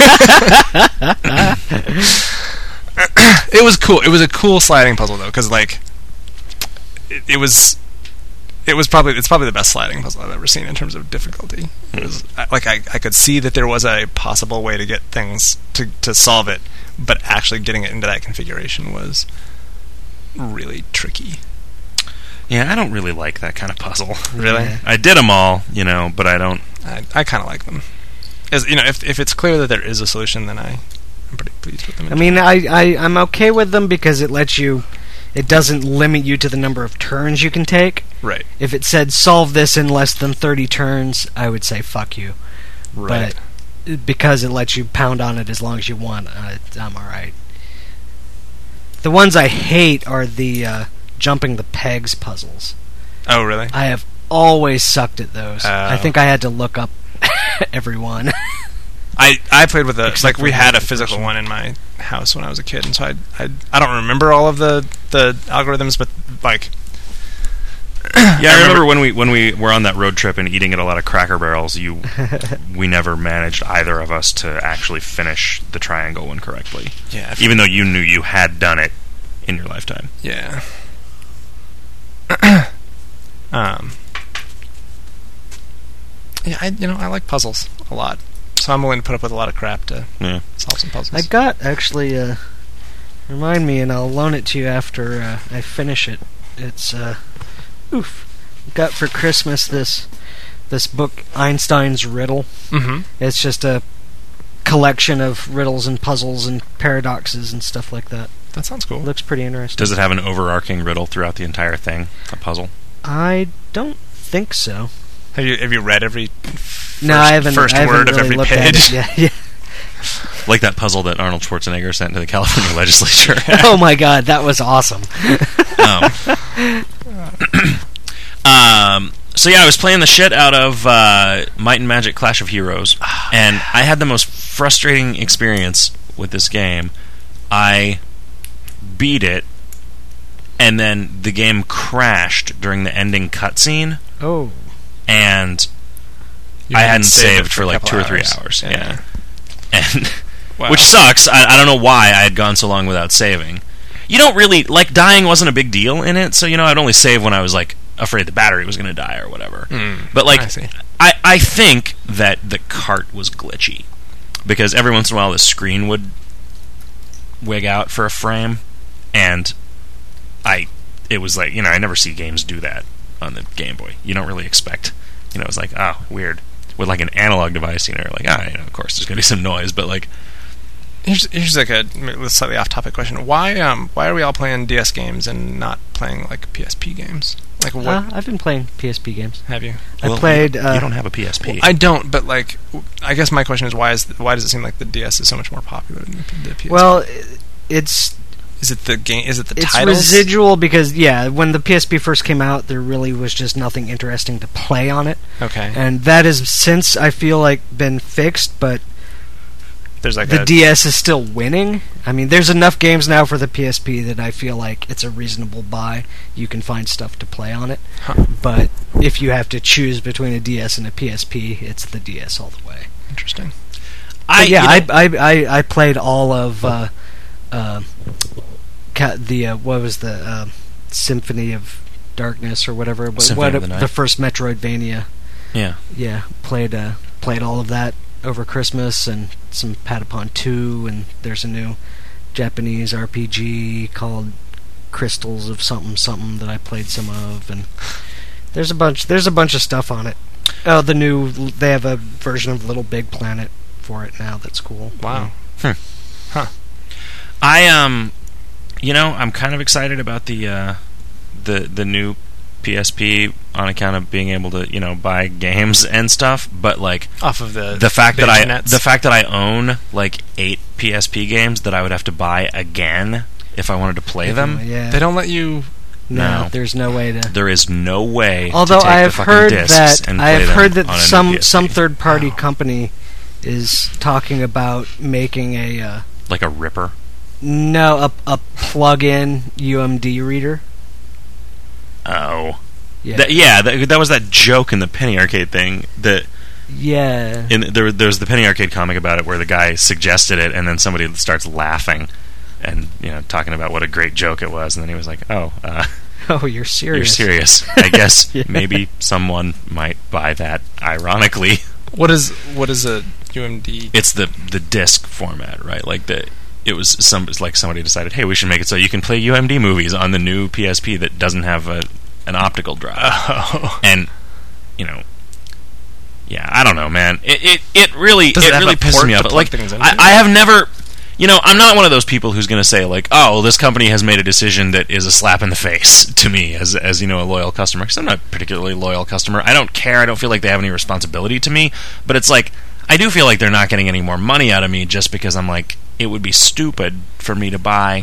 It was cool. It was a cool sliding puzzle though, because like it, it was. It was probably it's probably the best sliding puzzle I've ever seen in terms of difficulty. It was like I, I could see that there was a possible way to get things to to solve it, but actually getting it into that configuration was really tricky. Yeah, I don't really like that kind of puzzle. Really, Yeah. I did them all, you know, but I don't. I I kind of like them. As you know, if if it's clear that there is a solution, then I I'm pretty pleased with them. I mean, I, I, I'm okay with them because it lets you, it doesn't limit you to the number of turns you can take. right, If it said solve this in less than thirty turns, I would say fuck you. right. But because it lets you pound on it as long as you want, uh, I'm alright. The ones I hate are the uh, jumping the pegs puzzles. Oh, really? I have always sucked at those. Oh. I think I had to look up every one. I, I played with a Except like for we had a the physical person. one in my house when I was a kid, and so I I I don't remember all of the the algorithms, but like Yeah, I remember when we when we were on that road trip and eating at a lot of Cracker Barrels. You, we never managed either of us to actually finish the triangle one correctly, yeah even though you knew you had done it in your lifetime. yeah. um. Yeah, I you know I like puzzles a lot, so I'm willing to put up with a lot of crap to Yeah. solve some puzzles. I got, actually, uh, remind me and I'll loan it to you after uh, I finish it. It's, uh, oof. Got for Christmas this this book, Einstein's Riddle. Mm-hmm. It's just a collection of riddles and puzzles and paradoxes and stuff like that. That sounds cool. Looks pretty interesting. Does it have an overarching riddle throughout the entire thing? A puzzle? I don't think so. Have you have you read every first, No, I haven't. first I haven't word really of every looked page? At it. Yeah, yeah. Like that puzzle that Arnold Schwarzenegger sent to the California legislature. Oh my god, that was awesome. um, um, so yeah, I was playing the shit out of uh, Might and Magic Clash of Heroes, and I had the most frustrating experience with this game. I beat it, and then the game crashed during the ending cutscene, Oh. and You I hadn't hadn't saved saved it for for a like couple two or three hours. hours. Yeah. Yeah, and Wow. which sucks. I, I don't know why I had gone so long without saving. You don't really like dying wasn't a big deal in it, so you know I'd only save when I was like afraid the battery was going to die or whatever. Mm, but like, I see. I, I think that the cart was glitchy because every once in a while the screen would wig out for a frame, and I it was like, you know, I never see games do that on the Game Boy. You don't really expect, you know, it's like, oh, weird. With like an analog device, you know, you're like, ah, you know, of course there's going to be some noise, but like, Here's, here's like a slightly off-topic question. Why um why are we all playing D S games and not playing like P S P games? Like what Uh, I've been playing P S P games. have you? I well, played. You, Uh, you don't have a P S P. Well, I don't, but like, I guess my question is why is why does it seem like the D S is so much more popular than the P S P? well, it's is it the game? Is it the it's titles? residual because yeah, when the P S P first came out, there really was just nothing interesting to play on it, Okay, and that has since I feel like been fixed. But there's like the a, D S is still winning. I mean, there's enough games now for the P S P that I feel like it's a reasonable buy. You can find stuff to play on it. Huh. But if you have to choose between a D S and a P S P, it's the D S all the way. Interesting. I, But yeah, you know, I, I I I played all of uh, uh, ca- the uh, what was the uh, Symphony of Darkness or whatever. But Symphony what of the Night. the first Metroidvania. yeah. Yeah, played uh, played all of that over Christmas, and some Patapon two, and there's a new Japanese R P G called Crystals of something something that I played some of, and there's a bunch there's a bunch of stuff on it. Oh, the new they have a version of Little Big Planet for it now. That's cool. Wow. I um, you know, I'm kind of excited about the uh, the the new P S P on account of being able to, you know, buy games and stuff. But like Off of the the fact that I internets. the fact that I own like eight P S P games that I would have to buy again if I wanted to play them. Yeah. They don't let you. no, No. there's no way to. There is no way. Although to take I the have fucking heard discs that and I play have them heard that on a new some P S P. some third party Wow. company is talking about making a uh, like a ripper. no a a plug-in U M D reader. Oh, Yeah, That- yeah. That, that was that joke in the Penny Arcade thing. That yeah. in there, there's the Penny Arcade comic about it where the guy suggested it, and then somebody starts laughing, and you know, talking about what a great joke it was, and then he was like, "Oh, uh, Oh, you're serious. you're serious? I guess Yeah. maybe someone might buy that." Ironically, What is what is a U M D? it's the the disc format, right? Like the it was some it's like somebody decided, hey, we should make it so you can play U M D movies on the new P S P that doesn't have a an optical drive. Oh. And you know, yeah, I don't know, man. It it, it really Does it, it have really a pisses port me to off. plug Like things into? I, I have never, you know, I'm not one of those people who's going to say like, oh, well, this company has made a decision that is a slap in the face to me as as you know a loyal customer. Because I'm not a particularly loyal customer. I don't care. I don't feel like they have any responsibility to me. But it's like I do feel like they're not getting any more money out of me just because I'm like it would be stupid for me to buy.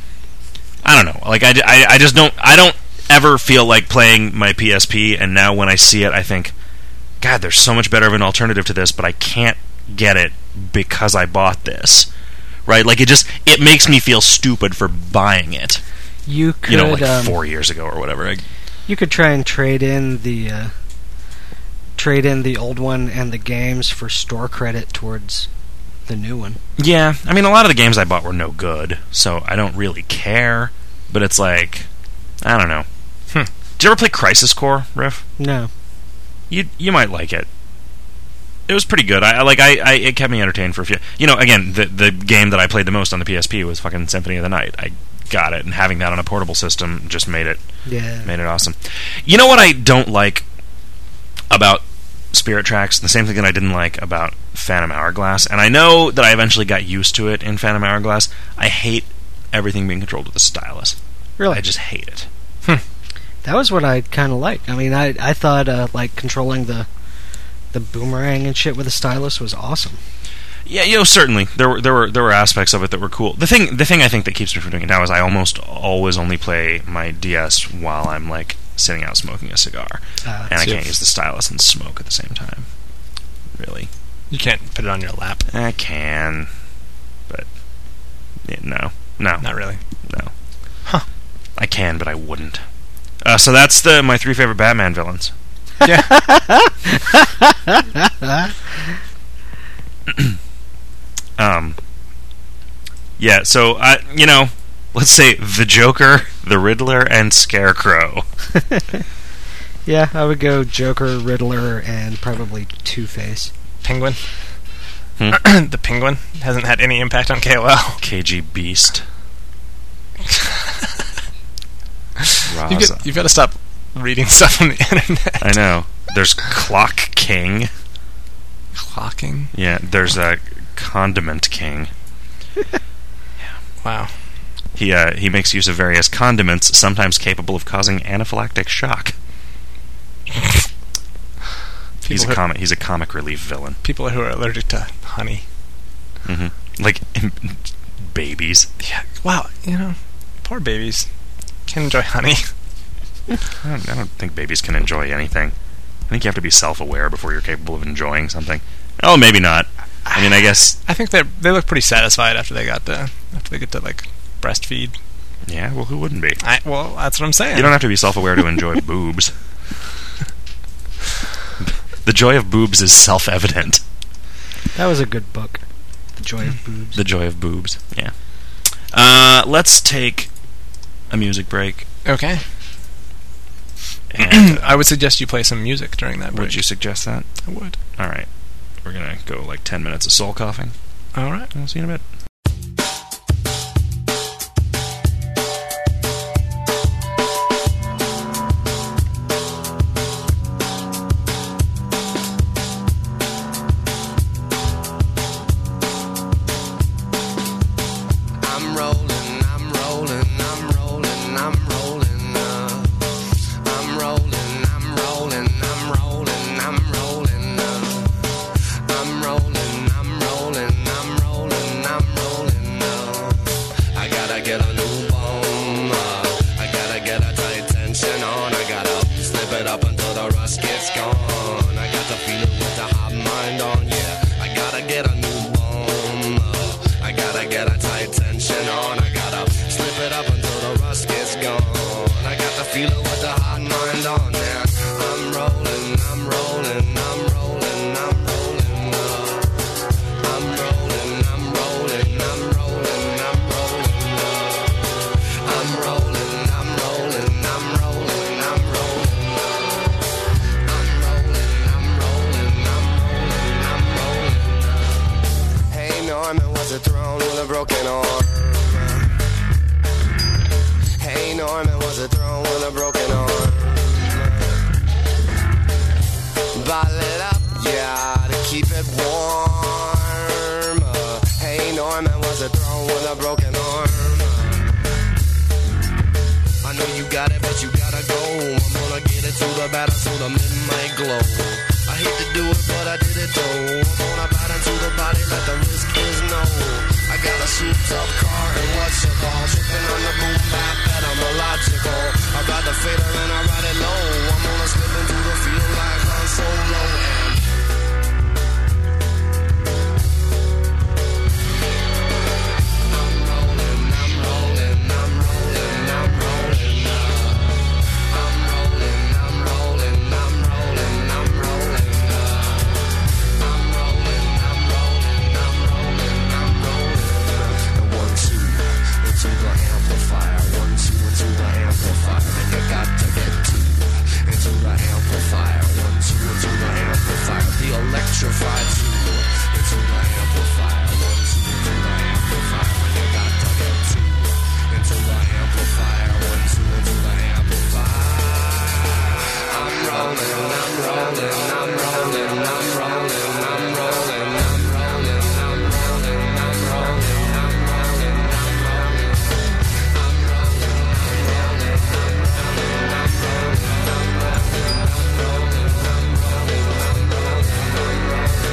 I don't know. Like I, I, I just don't I don't ever feel like playing my P S P, and now when I see it I think, God, there's so much better of an alternative to this, but I can't get it because I bought this. Right? Like it just it makes me feel stupid for buying it. You could You know, like um, four years ago or whatever. I, you could try and trade in the uh, trade in the old one and the games for store credit towards the new one. yeah, I mean a lot of the games I bought were no good, so I don't really care. But it's like I don't know. Hmm. Did you ever play Crisis Core, Riff? No. You you might like it. It was pretty good. I I- like I, I it kept me entertained for a few. You know, again, the the game that I played the most on the P S P was fucking Symphony of the Night. I got it, and having that on a portable system just made it Yeah. made it awesome. You know what I don't like about Spirit Tracks? The same thing that I didn't like about Phantom Hourglass, and I know that I eventually got used to it in Phantom Hourglass. I hate everything being controlled with a stylus. Really? I just hate it. That was what I kind of liked. I mean, I I thought uh, like controlling the the boomerang and shit with a stylus was awesome. Yeah, you know, certainly there were there were there were aspects of it that were cool. The thing the thing I think that keeps me from doing it now is I almost always only play my D S while I'm like sitting out smoking a cigar, Uh, and I so can't if- use the stylus and smoke at the same time. Really, You can't put it on your lap. I can, but yeah, no, no, Not really. no. Huh. I can, but I wouldn't. Uh, so that's the my three favorite Batman villains. Yeah. Um. Yeah, so I, you know, let's say the Joker, the Riddler, and Scarecrow. Yeah, I would go Joker, Riddler, and probably Two-Face. Penguin. Hmm? The Penguin hasn't had any impact on K O L. K G Beast. You've Raza. got, you've got to stop reading stuff on the internet. I know. There's Clock King. Clocking. Yeah, there's a Condiment King. Wow. He uh, he makes use of various condiments, sometimes capable of causing anaphylactic shock. He's a who- comic. He's a comic relief villain. People who are allergic to honey. hmm Like babies. Yeah. Wow. You know, poor babies can enjoy honey. I don't, I don't think babies can enjoy anything. I think you have to be self-aware before you're capable of enjoying something. Oh, maybe not. I mean, I guess. I think they they look pretty satisfied after they got to after they get to like breastfeed. Yeah. Well, who wouldn't be? I, well, that's what I'm saying. You don't have to be self-aware to enjoy boobs. The joy of boobs is self-evident. That was a good book. The Joy of Boobs. The joy of boobs. Yeah. Uh, let's take a music break. Okay. And I would suggest you play some music during that break. would you suggest that? I would. All right. We're gonna go like ten minutes of soul coughing. All right. I'll see you in a bit. I'm rolling, I'm rolling, I'm rolling, I'm rolling. Uh, I'm rolling, I'm rolling, I'm rolling, I'm rolling. Uh, I'm rolling, I'm rolling, I'm rolling, I'm rolling. Uh, I gotta get a new bone. Uh, I gotta get a tight tension on. I gotta slip it up until the rust gets gone. I got to feel it with the hot mind on. Yeah, I gotta get a new bone. Uh, I gotta get a tight tension on. I gotta slip it up until the rust gets gone. I got to feel it with the hot mind on. Yeah, I'm rolling, I'm rolling, I'm rolling, I'm rolling. Uh, I'm rolling, I'm rolling, I'm rolling, I'm rolling. Uh, I'm rolling, I'm rolling, I'm rolling, I'm rolling. Uh, I'm rolling, I'm rolling, I'm rolling, I'm rolling. Uh, Hey Norman, was a throne with a broken arm. Hey Norman, was a throne with a broken arm. Bottle it up, yeah, to keep it warm. Uh, hey Norman, was a throne with a broken arm. Uh, I know you got it, but you gotta go. I'm gonna get it to the battle so the midnight glow. I hate to do it, but I did it though. I'm gonna bite into the body, let the risk is no. I got a souped up car and what's it called? Tripping on the boom bap, that I'm illogical. I ride the fader and I ride it low. I'm gonna slip into the field like Han Solo and I'm rolling, I'm rolling, I'm rolling, I'm rolling. Uh, I'm rolling, I'm rolling, I'm rolling, I'm rolling. Uh, I'm rolling, I'm rolling, I'm rolling, I'm rolling. And one, two, into the amplifier. One, two, into the amplifier. And you got to get two into the amplifier. One, two, into the amplifier. The electrified two into the amplifier. One, two, into the amplifier. And you got to get two into the amplifier. One, two, into the amplifier. I'm rolling, I'm rolling, I'm rolling, I'm rolling, I'm rolling, I'm rolling, I'm rolling, I'm rolling, I'm rolling, I'm rolling. I'm rolling, I'm rolling, I'm rolling, I'm rolling, I'm rolling, I'm rolling, I'm rolling, I'm rolling, I'm rolling.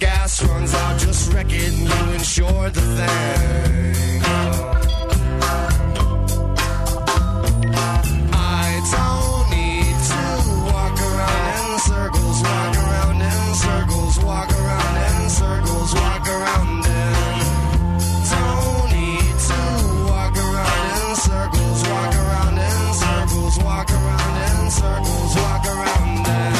gas runs out, just wreck it and you insured the thing. I don't need to walk around in circles, walk around in circles, walk around in circles, walk around in. Don't need to walk around in circles, walk around in circles, walk around in circles, walk around in.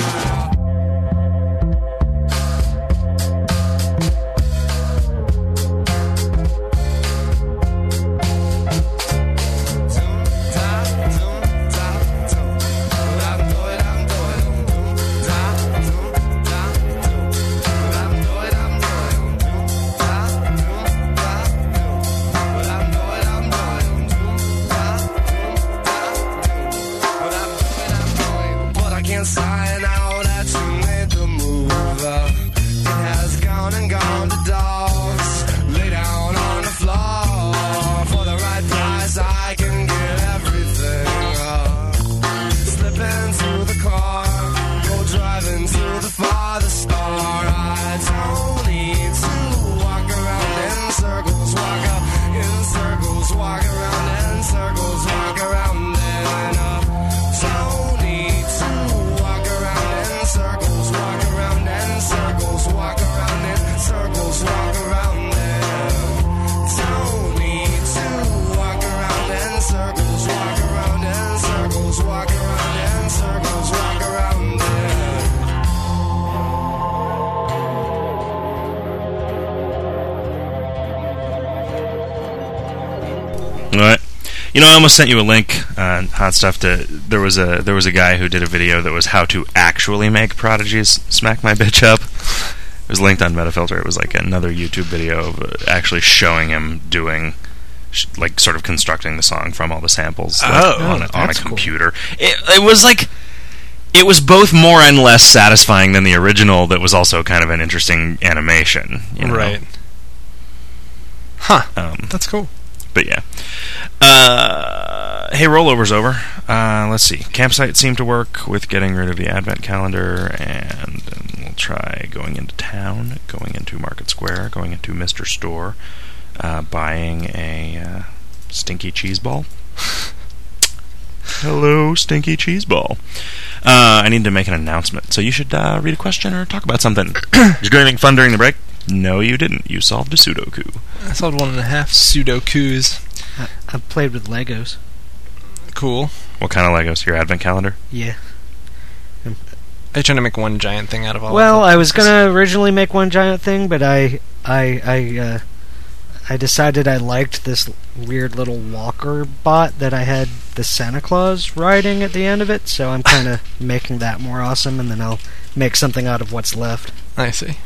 Sign out that you made the move. Uh, it has gone and gone to dogs. Lay down on the floor. For the right price, I can get everything. Uh, slip into the car, go driving to the farthest star. I don't need to walk around in circles, walk up in circles, walk around in circles, walk around in. Uh, don't need to walk around in circles, walk around in circles, walk around in circles, walk around there. Don't need to walk around in circles, walk around in circles, walk around in circles, walk around there. All right. You know, I almost sent you a link on Hot Stuff. To there was a there was a guy who did a video that was how to actually make Prodigy's "Smack My Bitch Up." It was linked on Metafilter. It was like another YouTube video of uh, actually showing him doing, sh- like, sort of constructing the song from all the samples like, Oh, on, a, on a that's cool. computer. It, it was like it was both more and less satisfying than the original. That was also kind of an interesting animation, you know? Right. Huh. Um, That's cool. But yeah. Uh, hey, rollover's over. Uh, let's see. Campsite seemed to work with getting rid of the advent calendar, and, and we'll try going into town, going into Market Square, going into Mister Store, uh, buying a uh, stinky cheese ball. Hello, stinky cheese ball. Uh, I need to make an announcement, so you should uh, read a question or talk about something. Did you do anything fun during the break? No, you didn't. You solved a Sudoku. I solved one and a half Sudokus. I, I've played with Legos. Cool. What kind of Legos? Your advent calendar? Yeah. Are you trying to make one giant thing out of all Well, of I was gonna originally make one giant thing, but I, I, I, uh, I decided I liked this weird little walker bot that I had the Santa Claus riding at the end of it. So I'm kind of making that more awesome, and then I'll make something out of what's left. I see.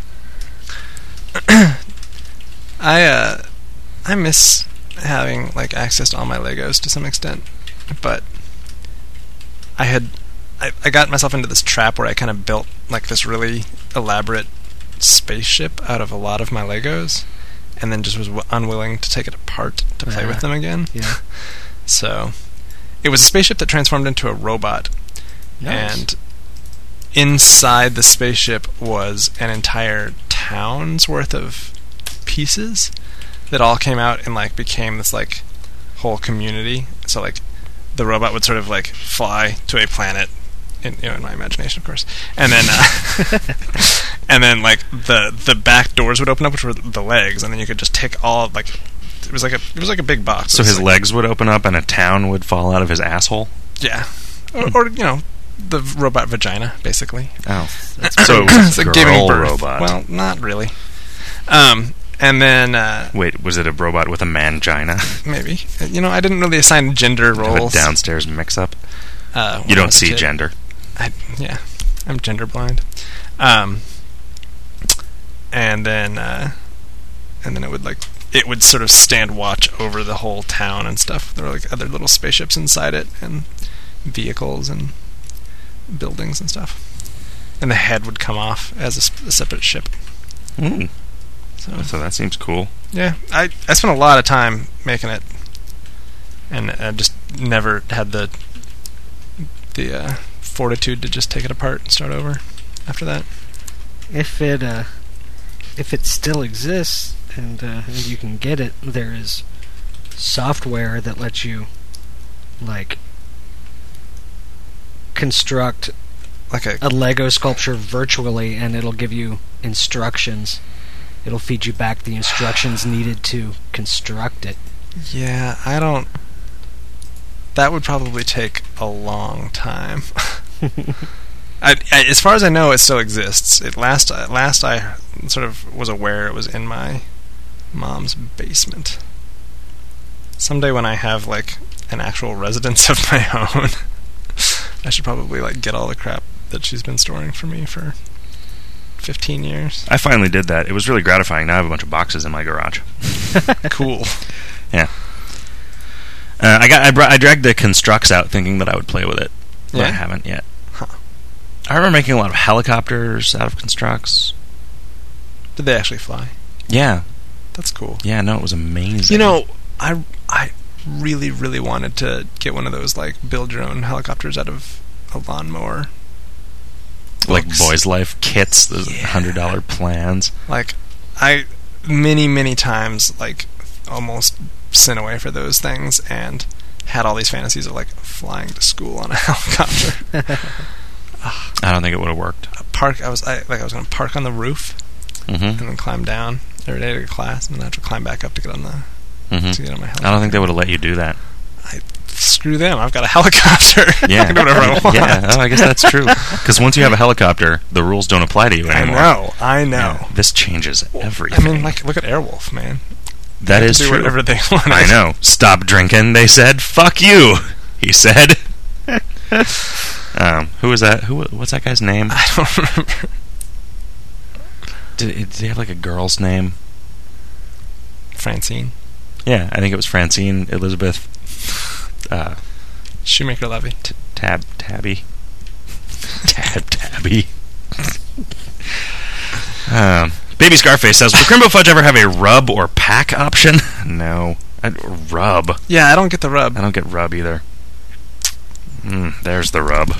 I uh, I miss having like access to all my Legos to some extent, but I had I, I got myself into this trap where I kind of built like this really elaborate spaceship out of a lot of my Legos, and then just was w- unwilling to take it apart to play Ah. with them again. Yeah. So it was a spaceship that transformed into a robot, Nice. and inside the spaceship was an entire town's worth of pieces that all came out and like became this like whole community. So like the robot would sort of like fly to a planet, in, you know, in my imagination, of course, and then uh, and then like the the back doors would open up, which were the legs, and then you could just take all like it was like a it was like a big box. So It was his like, legs would open up and a town would fall out of his asshole? yeah, or, or you know. The robot vagina, basically. Oh. So it was It's a like girl giving birth. robot. Well, not really. Um, and then uh, Wait, was it a robot with a mangina? maybe you know I didn't really assign gender Have a roles. downstairs mix-up? Uh, when You I don't was a see kid. gender. I, yeah, I'm gender blind. Um, and then uh, and then it would like it would sort of stand watch over the whole town and stuff. There were like other little spaceships inside it and vehicles and buildings and stuff. And the head would come off as a, sp- a separate ship. Mm. So So that seems cool. yeah, I I spent a lot of time making it, and I just never had the the uh, fortitude to just take it apart and start over after that. If it uh, if it still exists and, uh, and you can get it, there is software that lets you, like, construct Like a a Lego sculpture virtually, and it'll give you instructions. It'll feed you back the instructions needed to construct it. yeah, I don't. That would probably take a long time. I, I, as far as I know, it still exists. It last uh, last I sort of was aware it was in my mom's basement. Someday when I have like an actual residence of my own, I should probably like get all the crap that she's been storing for me for fifteen years. I finally did that. It was really gratifying. Now I have a bunch of boxes in my garage. Cool. Yeah. Uh, I got. I, brought, I dragged the Constructs out, thinking that I would play with it, but I Yeah? haven't yet. Huh. I remember making a lot of helicopters out of Constructs. Did they actually fly? Yeah. That's cool. Yeah. No, it was amazing. You know, I I really really wanted to get one of those like build your own helicopters out of a lawnmower. like books. Boys Life kits, those Yeah. hundred dollar plans. Like I many many times like almost sent away for those things and had all these fantasies of like flying to school on a helicopter. I don't think it would have worked. Park. I was I, like I was going to park on the roof Mm-hmm. and then climb down every day to class, and then I have to climb back up to get on the to Mm-hmm. get on my helicopter. I don't think they would have let you do that. Screw them! I've got a helicopter. Yeah. I can do whatever I want. Yeah. Oh, I guess that's true. Because once you have a helicopter, the rules don't apply to you I anymore. know. I know. Yeah, this changes I everything. mean, like, look at Airwolf, man. that They is do true. whatever they want. I know. Stop drinking, they said. Fuck you, he said. um, who was that? Who? What's that guy's name? I don't remember. Did, did he have like a girl's name? Francine. Yeah, I think it was Francine Elizabeth uh, Shoemaker Levy. t- Tab Tabby. Tab Tabby. um, Baby Scarface says, "Will Crimbo Fudge ever have a rub or pack option?" No. I, rub. Yeah, I don't get the rub. I don't get rub either. Mm, there's the rub.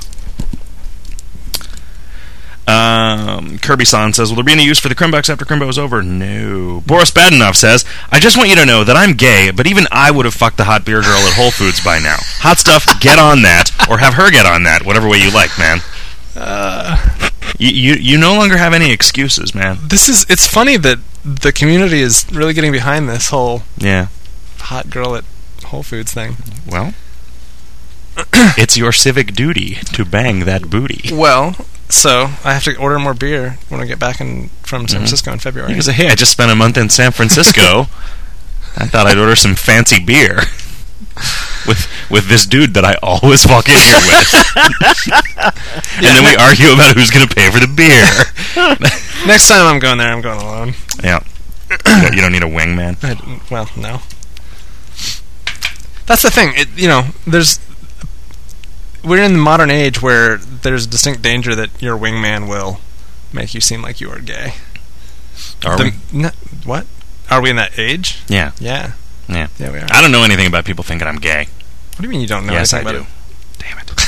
Um, Kirby San says, "Will there be any use for the Crimbucks after Crimbo is over?" No. Boris Badenoff says, "I just want you to know that I'm gay, but even I would have fucked the hot beer girl at Whole Foods by now. Hot stuff, get on that, or have her get on that, whatever way you like, man. Uh, You you, you no longer have any excuses, man." this is. It's funny that the community is really getting behind this whole Yeah. hot girl at Whole Foods thing. Well, it's your civic duty to bang that booty. Well, so I have to order more beer when I get back in from San Mhm. Francisco in February. You can say, "Hey, I just spent a month in San Francisco. I thought I'd order some fancy beer with with this dude that I always walk in here with." And then we argue about who's going to pay for the beer. Next time I'm going there, I'm going alone. Yeah. You don't, you don't need a wingman. I, well, no. That's the thing. It, you know, there's. We're in the modern age where there's distinct danger that your wingman will make you seem like you are gay. Are The- we? n- what? Are we in that age? Yeah. Yeah. Yeah. Yeah, we are. I don't know anything about people thinking I'm gay. What do you mean you don't know Yes, I anything do. about Damn it.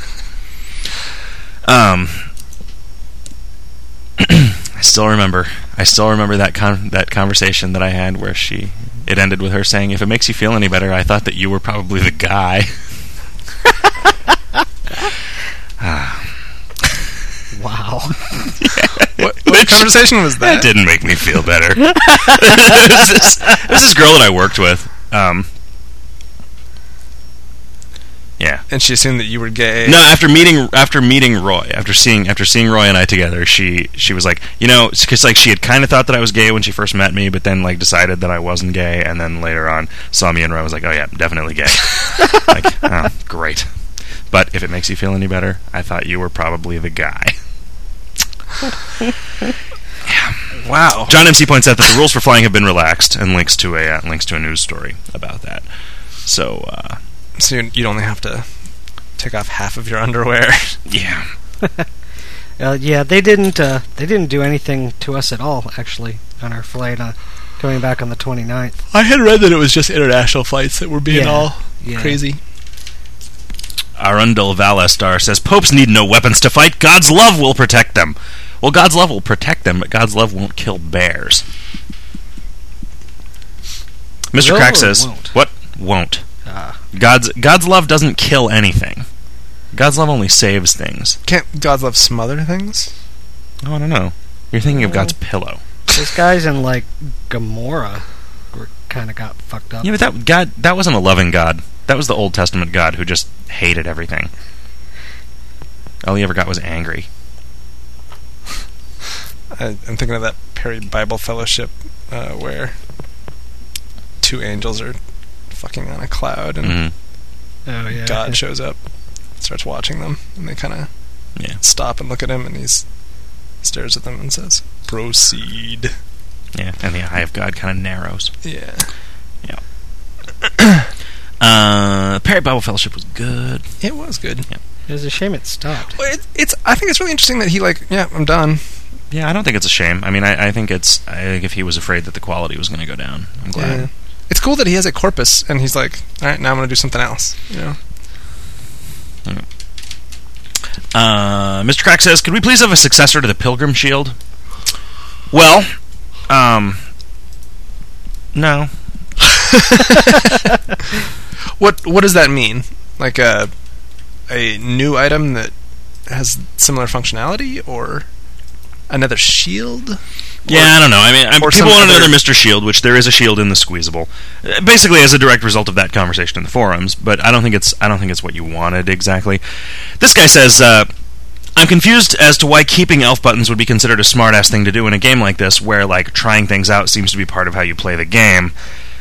um, I still remember. I still remember that con- that conversation that I had where she. It ended with her saying, "If it makes you feel any better, I thought that you were probably the guy." Ah. Wow. it? What, what conversation was That that? didn't make me feel better. it, was this, it was this girl that I worked with. Um, yeah. And she assumed that you were gay. No, after meeting after meeting Roy, after seeing after seeing Roy and I together, she she was like, you know, because like she had kind of thought that I was gay when she first met me, but then like decided that I wasn't gay, and then later on saw me and Roy, was like, oh yeah, definitely gay. Like, oh, great. But if it makes you feel any better, I thought you were probably the guy. Wow. John M C points out that the rules for flying have been relaxed, and links to a uh, links to a news story about that. So uh, So you- you'd only have to take off half of your underwear. yeah, Uh, yeah, they didn't. Uh, they didn't do anything to us at all, actually, on our flight uh, coming back on the twenty-ninth. I had read that it was just international flights that were being Yeah. all Yeah. crazy. Arundel Valestar says, "Popes need no weapons to fight. God's love will protect them." Well, God's love will protect them, but God's love won't kill bears. Mister Will Crack or says, won't? "What won't? Ah. God's God's love doesn't kill anything. God's love only saves things." Can't God's love smother things? Oh, I don't know. You're thinking of God's pillow. Those guys in like Gomorrah were kind of got fucked up. Yeah, but that God that wasn't a loving God. That was the Old Testament God who just hated everything. All he ever got was angry. I, I'm thinking of that Perry Bible Fellowship uh, where two angels are fucking on a cloud and Mhm. Oh yeah. God shows up, starts watching them, and they kind of Yeah. stop and look at him, and he's stares at them and says, "Proceed." Yeah, and the eye of God kind of narrows. Yeah. Uh, Perry Bible Fellowship was good. It was good. It was a shame it stopped. Well, it, it's. I think it's really interesting that he like. Yeah, I'm done. Yeah, I don't think it's a shame. I mean, I, I think it's. I think if he was afraid that the quality was going to go down, I'm glad. Yeah. It's cool that he has a corpus, and he's like, all right, now I'm going to do something else. You know. Uh, Mister Crack says, "Could we please have a successor to the Pilgrim Shield?" Well, um, no. What What does that mean? Like a a new item that has similar functionality, or another shield? Yeah, I don't know. I mean, I'm, or people some want other- another Mister Shield, which there is a shield in the squeezable, Uh, basically as a direct result of that conversation in the forums. But I don't think it's. I don't think it's what you wanted exactly. This guy says, uh, "I'm confused as to why keeping elf buttons would be considered a smart-ass thing to do in a game like this, where like trying things out seems to be part of how you play the game."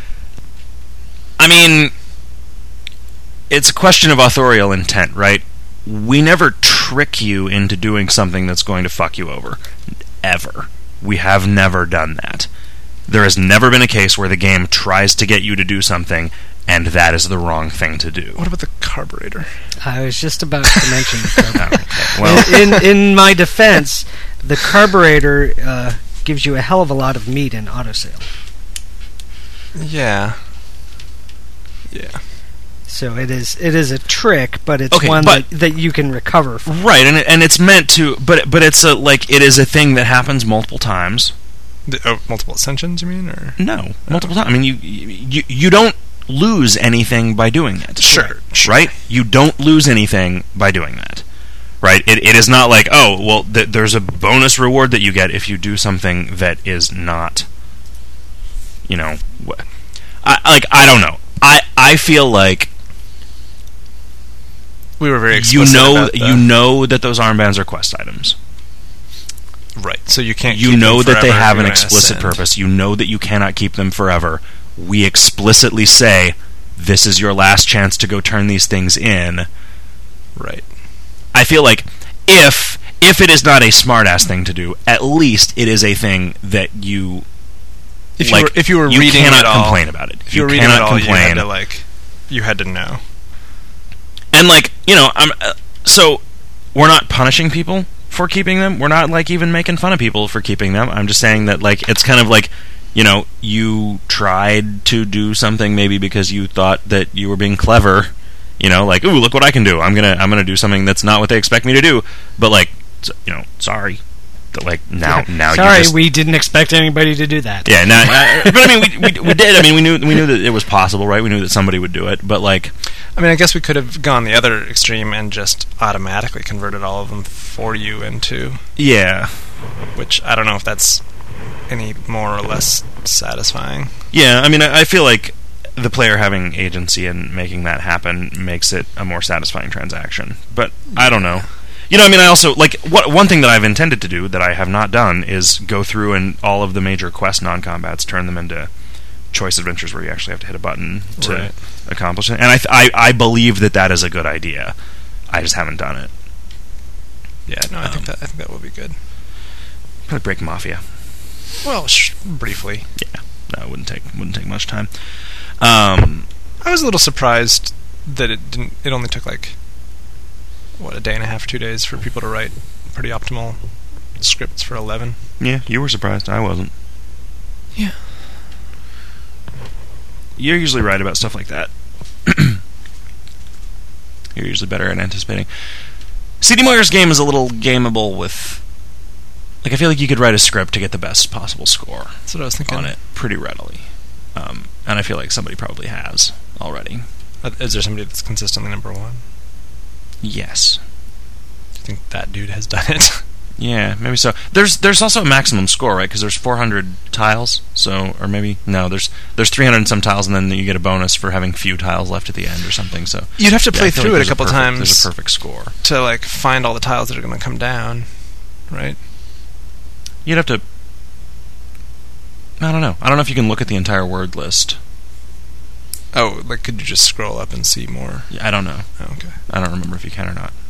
I mean, it's a question of authorial intent, right? We never trick you into doing something that's going to fuck you over. Ever. We have never done that. There has never been a case where the game tries to get you to do something, and that is the wrong thing to do. What about the carburetor? I was just about to mention the carburetor. Well, in, in in my defense, the carburetor uh, gives you a hell of a lot of meat in autosale. Yeah. Yeah. So it is it is a trick, but it's Okay, one but- that, that you can recover from. right, and it, and it's meant to, but but it's a like it is a thing that happens multiple times. The, oh, multiple ascensions, you mean, or No, multiple times. I mean, you you you don't lose anything by doing it. Sure, sure. Right? You don't lose anything by doing that. Right? It it is not like, oh, well, th- there's a bonus reward that you get if you do something that is not, you know, wh- I like I don't know. I I feel like we were very you explicit know about the- you know that those armbands are quest items. right. So you can't. You keep know them that they forever if have you're an gonna explicit ascend. purpose. You know that you cannot keep them forever. We explicitly say, this is your last chance to go turn these things in. Right. I feel like if if it is not a smartass thing to do, at least it is a thing that you If like. you were, if you were you reading cannot it all, complain about it. if you were reading it cannot all, you complain. had to like, you had to know. And like, you know, I'm uh, so we're not punishing people for keeping them. We're not like even making fun of people for keeping them. I'm just saying that like it's kind of like, you know, you tried to do something maybe because you thought that you were being clever. You know, like, ooh, look what I can do. I'm gonna I'm gonna do something that's not what they expect me to do. But like, s- you know, sorry. That like now now Sorry, you just, we didn't expect anybody to do that. yeah. Now, uh, but I mean, we, we we did. I mean, we knew we knew that it was possible, right? We knew that somebody would do it. But like, I mean, I guess we could have gone the other extreme and just automatically converted all of them for you into, yeah. which I don't know if that's any more or less satisfying. Yeah, I mean, I I feel like the player having agency and making that happen makes it a more satisfying transaction. But I don't know. You know, I mean, I also like what one thing that I've intended to do that I have not done is go through and all of the major quest non-combats, turn them into choice adventures where you actually have to hit a button to Right. accomplish it. And I, th- I I believe that that is a good idea. I just haven't done it. Yeah, no, I Um, think that I think that would be good. Probably break Mafia. Well, sh- briefly, Yeah, no, it wouldn't take wouldn't take much time. Um, I was a little surprised that it didn't. It only took like what a day and a half, two days for people to write pretty optimal scripts for eleven. yeah, you were surprised. I wasn't. Yeah. You're usually right about stuff like that. You're usually better at anticipating. C D Moyer's game is a little gameable with Like, I feel like you could write a script to get the best possible score That's what I was thinking. on it pretty readily. Um, and I feel like somebody probably has already. Uh, Is there somebody that's consistently number one? Yes. Do you think that dude has done it? Yeah, maybe so. There's there's also a maximum score, right? Because there's four hundred tiles, so or maybe no, there's there's three hundred and some tiles, and then you get a bonus for having few tiles left at the end or something. So You'd have to yeah, play I feel through like it a there's couple perfect- times There's a perfect score. to like find all the tiles that are going to come down, right? You'd have to. I don't know. I don't know if you can look at the entire word list. Oh, like could you just scroll up and see more? Yeah, I don't know. Oh, okay. I don't remember if you can or not.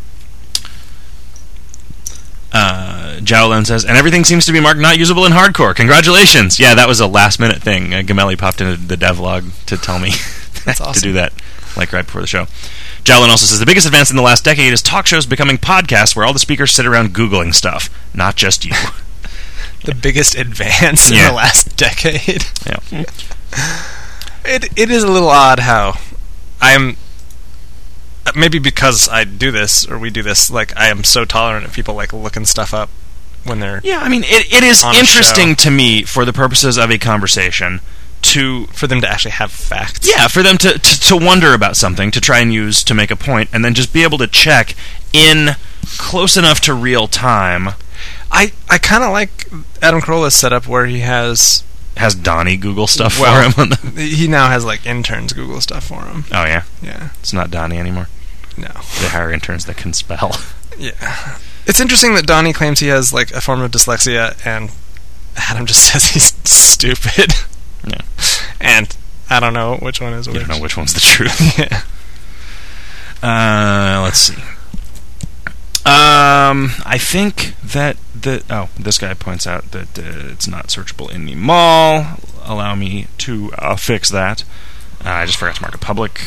Uh, Jowlen says, and everything seems to be marked not usable in hardcore. Congratulations! Yeah, that was a last minute thing. Uh, Gamelli popped into the devlog to tell me That's to awesome. do that, like right before the show. Jowlen also says, the biggest advance in the last decade is talk shows becoming podcasts where all the speakers sit around Googling stuff, not just you. The biggest advance in Yeah. the last decade. Yeah. It it is a little odd how I'm uh, maybe because I do this or we do this, like I am so tolerant of people like looking stuff up when they're Yeah, I mean, it, it is On a interesting show. to me, for the purposes of a conversation, to for them to actually have facts. yeah, for them to, to to wonder about something, to try and use to make a point, and then just be able to check in close enough to real time. I I kind of like Adam Carolla's setup where he has Has Donnie Google stuff well, for him? On the, he now has like interns Google stuff for him. oh yeah, Yeah. it's not Donnie anymore. No. They hire interns that can spell. Yeah. It's interesting that Donnie claims he has like a form of dyslexia and Adam just says he's stupid. Yeah, And I don't know which one is you which. don't know which one's the truth. Yeah. Uh, let's see. Um, I think that the oh, this guy points out that uh, it's not searchable in the mall. Allow me to uh, fix that. Uh, I just forgot to mark it public.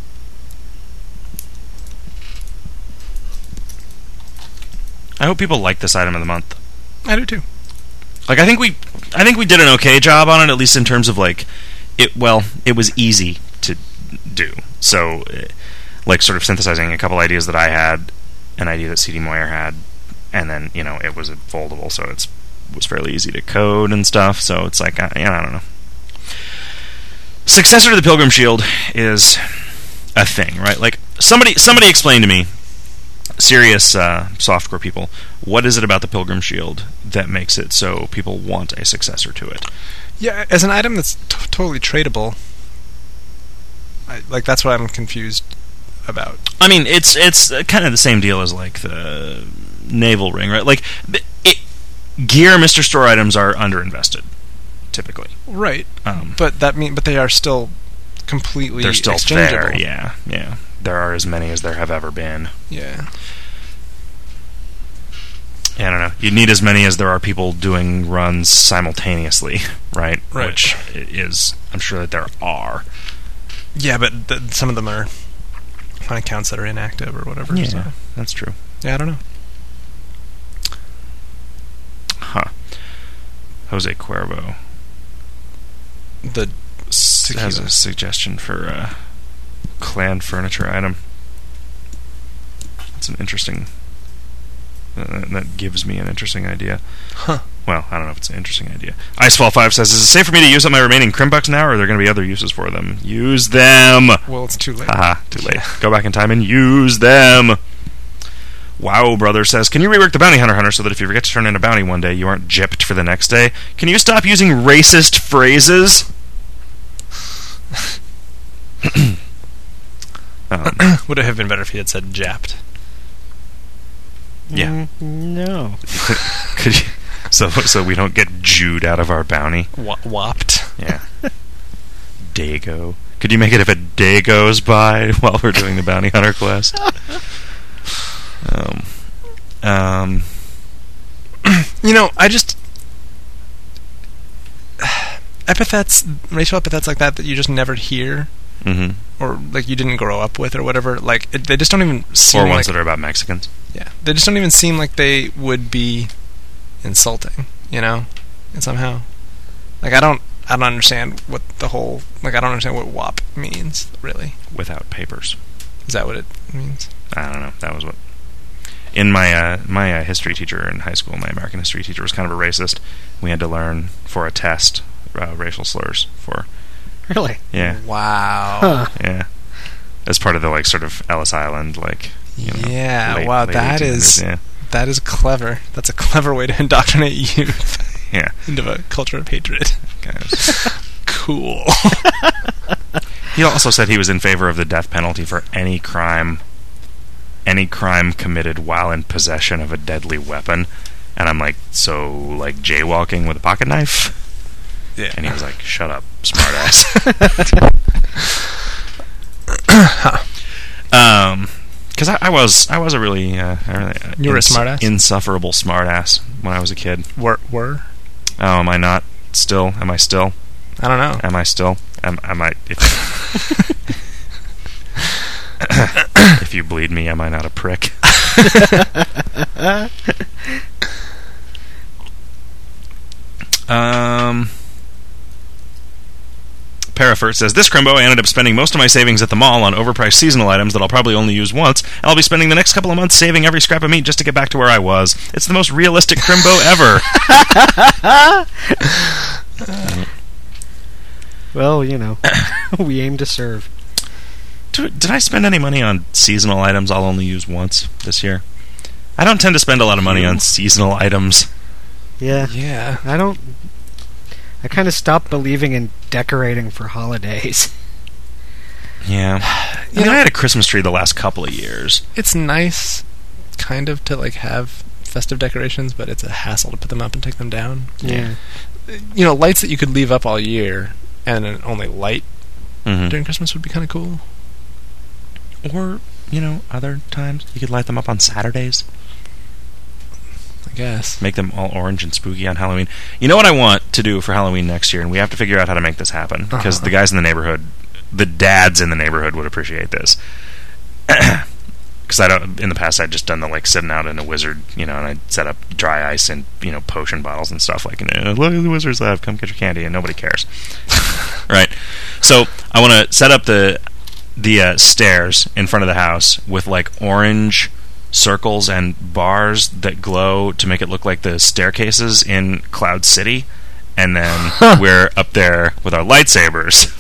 I hope people like this item of the month. I do too. Like, I think we, I think we did an okay job on it, at least in terms of like, it. Well, it was easy to do. So, uh, like, sort of synthesizing a couple ideas that I had, an idea that C D Moyer had, and then you know it was a foldable, so it's it was fairly easy to code and stuff. So it's like, I, you know, I don't know. Successor to the Pilgrim Shield is a thing, right? Like somebody somebody explained to me, serious uh, software people, what is it about the Pilgrim Shield that makes it so people want a successor to it? Yeah, as an item that's t- totally tradable, I, like that's what I'm confused about. I mean, it's it's uh, kind of the same deal as like the naval ring, right? Like it, gear, Mister Store items are underinvested, typically. Right, Um, but that mean, but they are still completely they're still exchangeable. there, yeah, yeah. There are as many as there have ever been. Yeah. I don't know. You need as many as there are people doing runs simultaneously, right? Right. Which is, I'm sure that there are. Yeah, but th- some of them are on accounts that are inactive or whatever. Yeah, So. that's true. Yeah, I don't know. Huh. Jose Cuervo The has a suggestion for a clan furniture item. It's an interesting... Uh, that gives me an interesting idea. Huh. Well, I don't know if it's an interesting idea. Icefall five says, is it safe for me to use up my remaining Crimbucks now, or are there going to be other uses for them? Use them! Well, it's too late. Haha, too late. Go back in time and use them! Wow Brother says, can you rework the Bounty Hunter Hunter so that if you forget to turn in a bounty one day, you aren't gypped for the next day? Can you stop using racist phrases? um, Would it have been better if he had said japped? yeah. Mm, no. Could you, so so we don't get Jewed out of our bounty. Wa- whopped. Yeah. Dago. Could you make it if a day goes by while we're doing the Bounty Hunter quest? Um, um, You know, I just epithets, racial epithets like that that you just never hear, mm-hmm. or like you didn't grow up with, or whatever. Like it, they just don't even seem Or ones like, that are about Mexicans. yeah, they just don't even seem like they would be insulting. You know, and somehow, like I don't, I don't understand what the whole, like I don't understand what W A P means really. Without papers. Is that what it means? I don't know. That was what. in my uh, my uh, history teacher in high school, my American history teacher was kind of a racist. We had to learn for a test uh, racial slurs for. Really? Yeah. Wow. Huh. Yeah. As part of the like sort of Ellis Island like. You know, yeah. late, wow. late That is yeah. that is clever. That's a clever way to indoctrinate youth Yeah. into a culture of hatred. Guys. Cool. He also said he was in favor of the death penalty for any crime, any crime committed while in possession of a deadly weapon. And I'm like, so like jaywalking with a pocket knife? Yeah. And he was like, shut up, smartass. um, because I, I was I was a really, uh, a really uh, You were a ins- smartass? insufferable smartass when I was a kid. Were were? Oh, am I not still? Am I still? I don't know. Am I still? Am, am I? If, if you bleed me, am I not a prick? um, Parafert says, this Crimbo, I ended up spending most of my savings at the mall on overpriced seasonal items that I'll probably only use once, and I'll be spending the next couple of months saving every scrap of meat just to get back to where I was. It's the most realistic Crimbo ever. Well, you know, we aim to serve. Did, did I spend any money on seasonal items I'll only use once this year? I don't tend to spend a lot of money on seasonal items. Yeah. Yeah. I don't... I kind of stopped believing in decorating for holidays. Yeah. I You mean, know- I had a Christmas tree the last couple of years. It's nice, kind of, to like have festive decorations, but it's a hassle to put them up and take them down. Yeah. You know, lights that you could leave up all year and then only light Mm-hmm. during Christmas would be kind of cool. Or, you know, other times you could light them up on Saturdays. I guess. Make them all orange and spooky on Halloween. You know what I want to do for Halloween next year, and we have to figure out how to make this happen, because Uh-huh. the guys in the neighborhood, the dads in the neighborhood would appreciate this. Because I don't. In the past, I'd just done the like sitting out in a wizard, you know, and I'd set up dry ice and you know potion bottles and stuff like, uh, look at the wizard's lab, come get your candy, and nobody cares, right? So I want to set up the the uh, stairs in front of the house with like orange circles and bars that glow to make it look like the staircases in Cloud City. And then we're up there with our lightsabers.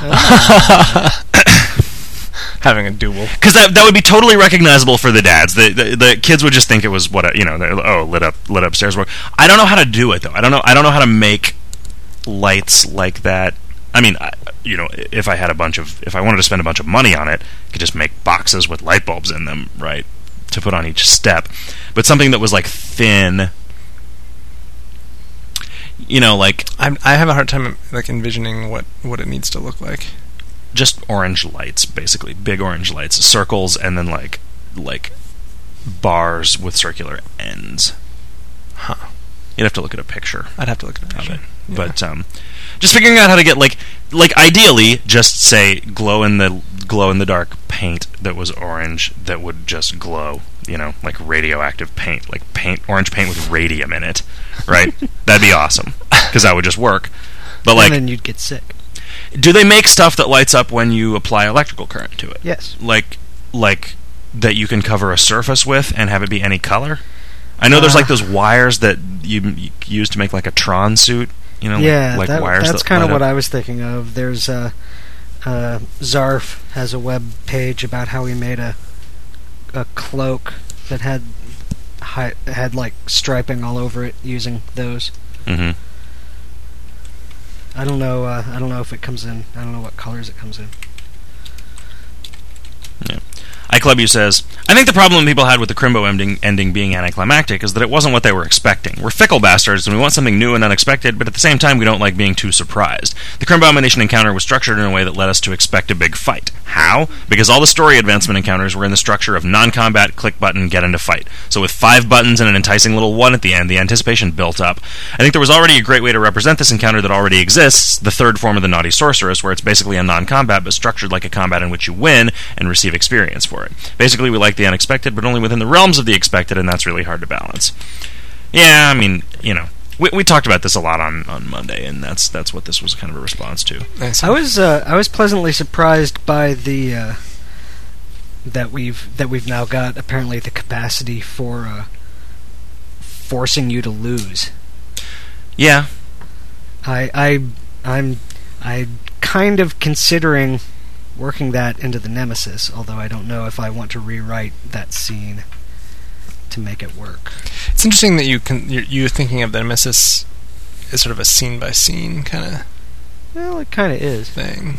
Having a duel. Because that that would be totally recognizable for the dads. The, the the kids would just think it was what a, you know. Oh, lit up lit up stairs work. I don't know how to do it though. I don't know. I don't know how to make lights like that. I mean, I, you know, if I had a bunch of, if I wanted to spend a bunch of money on it, I could just make boxes with light bulbs in them, right, to put on each step. But something that was like thin. You know, like I'm, I have a hard time like envisioning what, what it needs to look like. just orange lights, basically big orange lights, circles, and then like like bars with circular ends. Huh. You'd have to look at a picture I'd have to look at a of picture. it, Yeah. but um, just figuring out how to get like like ideally just say glow in the glow in the dark paint that was orange that would just glow. You know, like radioactive paint, like paint orange paint with radium in it, right? That'd be awesome because that would just work. But like, and then you'd get sick. do they make stuff that lights up when you apply electrical current to it? Yes. Like, like that you can cover a surface with and have it be any color? I know there's Uh, like those wires that you, you use to make like a Tron suit. You know, Yeah, like, like that, wires. that's that kind of light what up. I was thinking of. There's uh, uh, Zarf has a web page about how he made a a cloak that had hi- had like striping all over it using those. Mhm. I don't know. Uh, I don't know if it comes in. I don't know what colors it comes in. Yeah. iClub says, I think the problem people had with the Crimbo ending, ending being anticlimactic is that it wasn't what they were expecting. We're fickle bastards and we want something new and unexpected, but at the same time we don't like being too surprised. The Crimbomination encounter was structured in a way that led us to expect a big fight. How? Because all the story advancement encounters were in the structure of non-combat, click button, get into fight. So with five buttons and an enticing little one at the end, the anticipation built up. I think there was already a great way to represent this encounter that already exists, the third form of the Naughty Sorceress, where it's basically a non-combat but structured like a combat in which you win and receive experience for it. Basically, we like the unexpected, but only within the realms of the expected, and that's really hard to balance. Yeah, I mean, you know, we, we talked about this a lot on, on Monday, and that's that's what this was kind of a response to. Nice. I was uh, I was pleasantly surprised by the uh, that we've that we've now got apparently the capacity for uh, forcing you to lose. Yeah. I I I'm I kind of considering working that into the Nemesis, although I don't know if I want to rewrite that scene to make it work. It's interesting that you can you're, you're thinking of the Nemesis as sort of a scene by scene kind of Well, it kind of is. thing.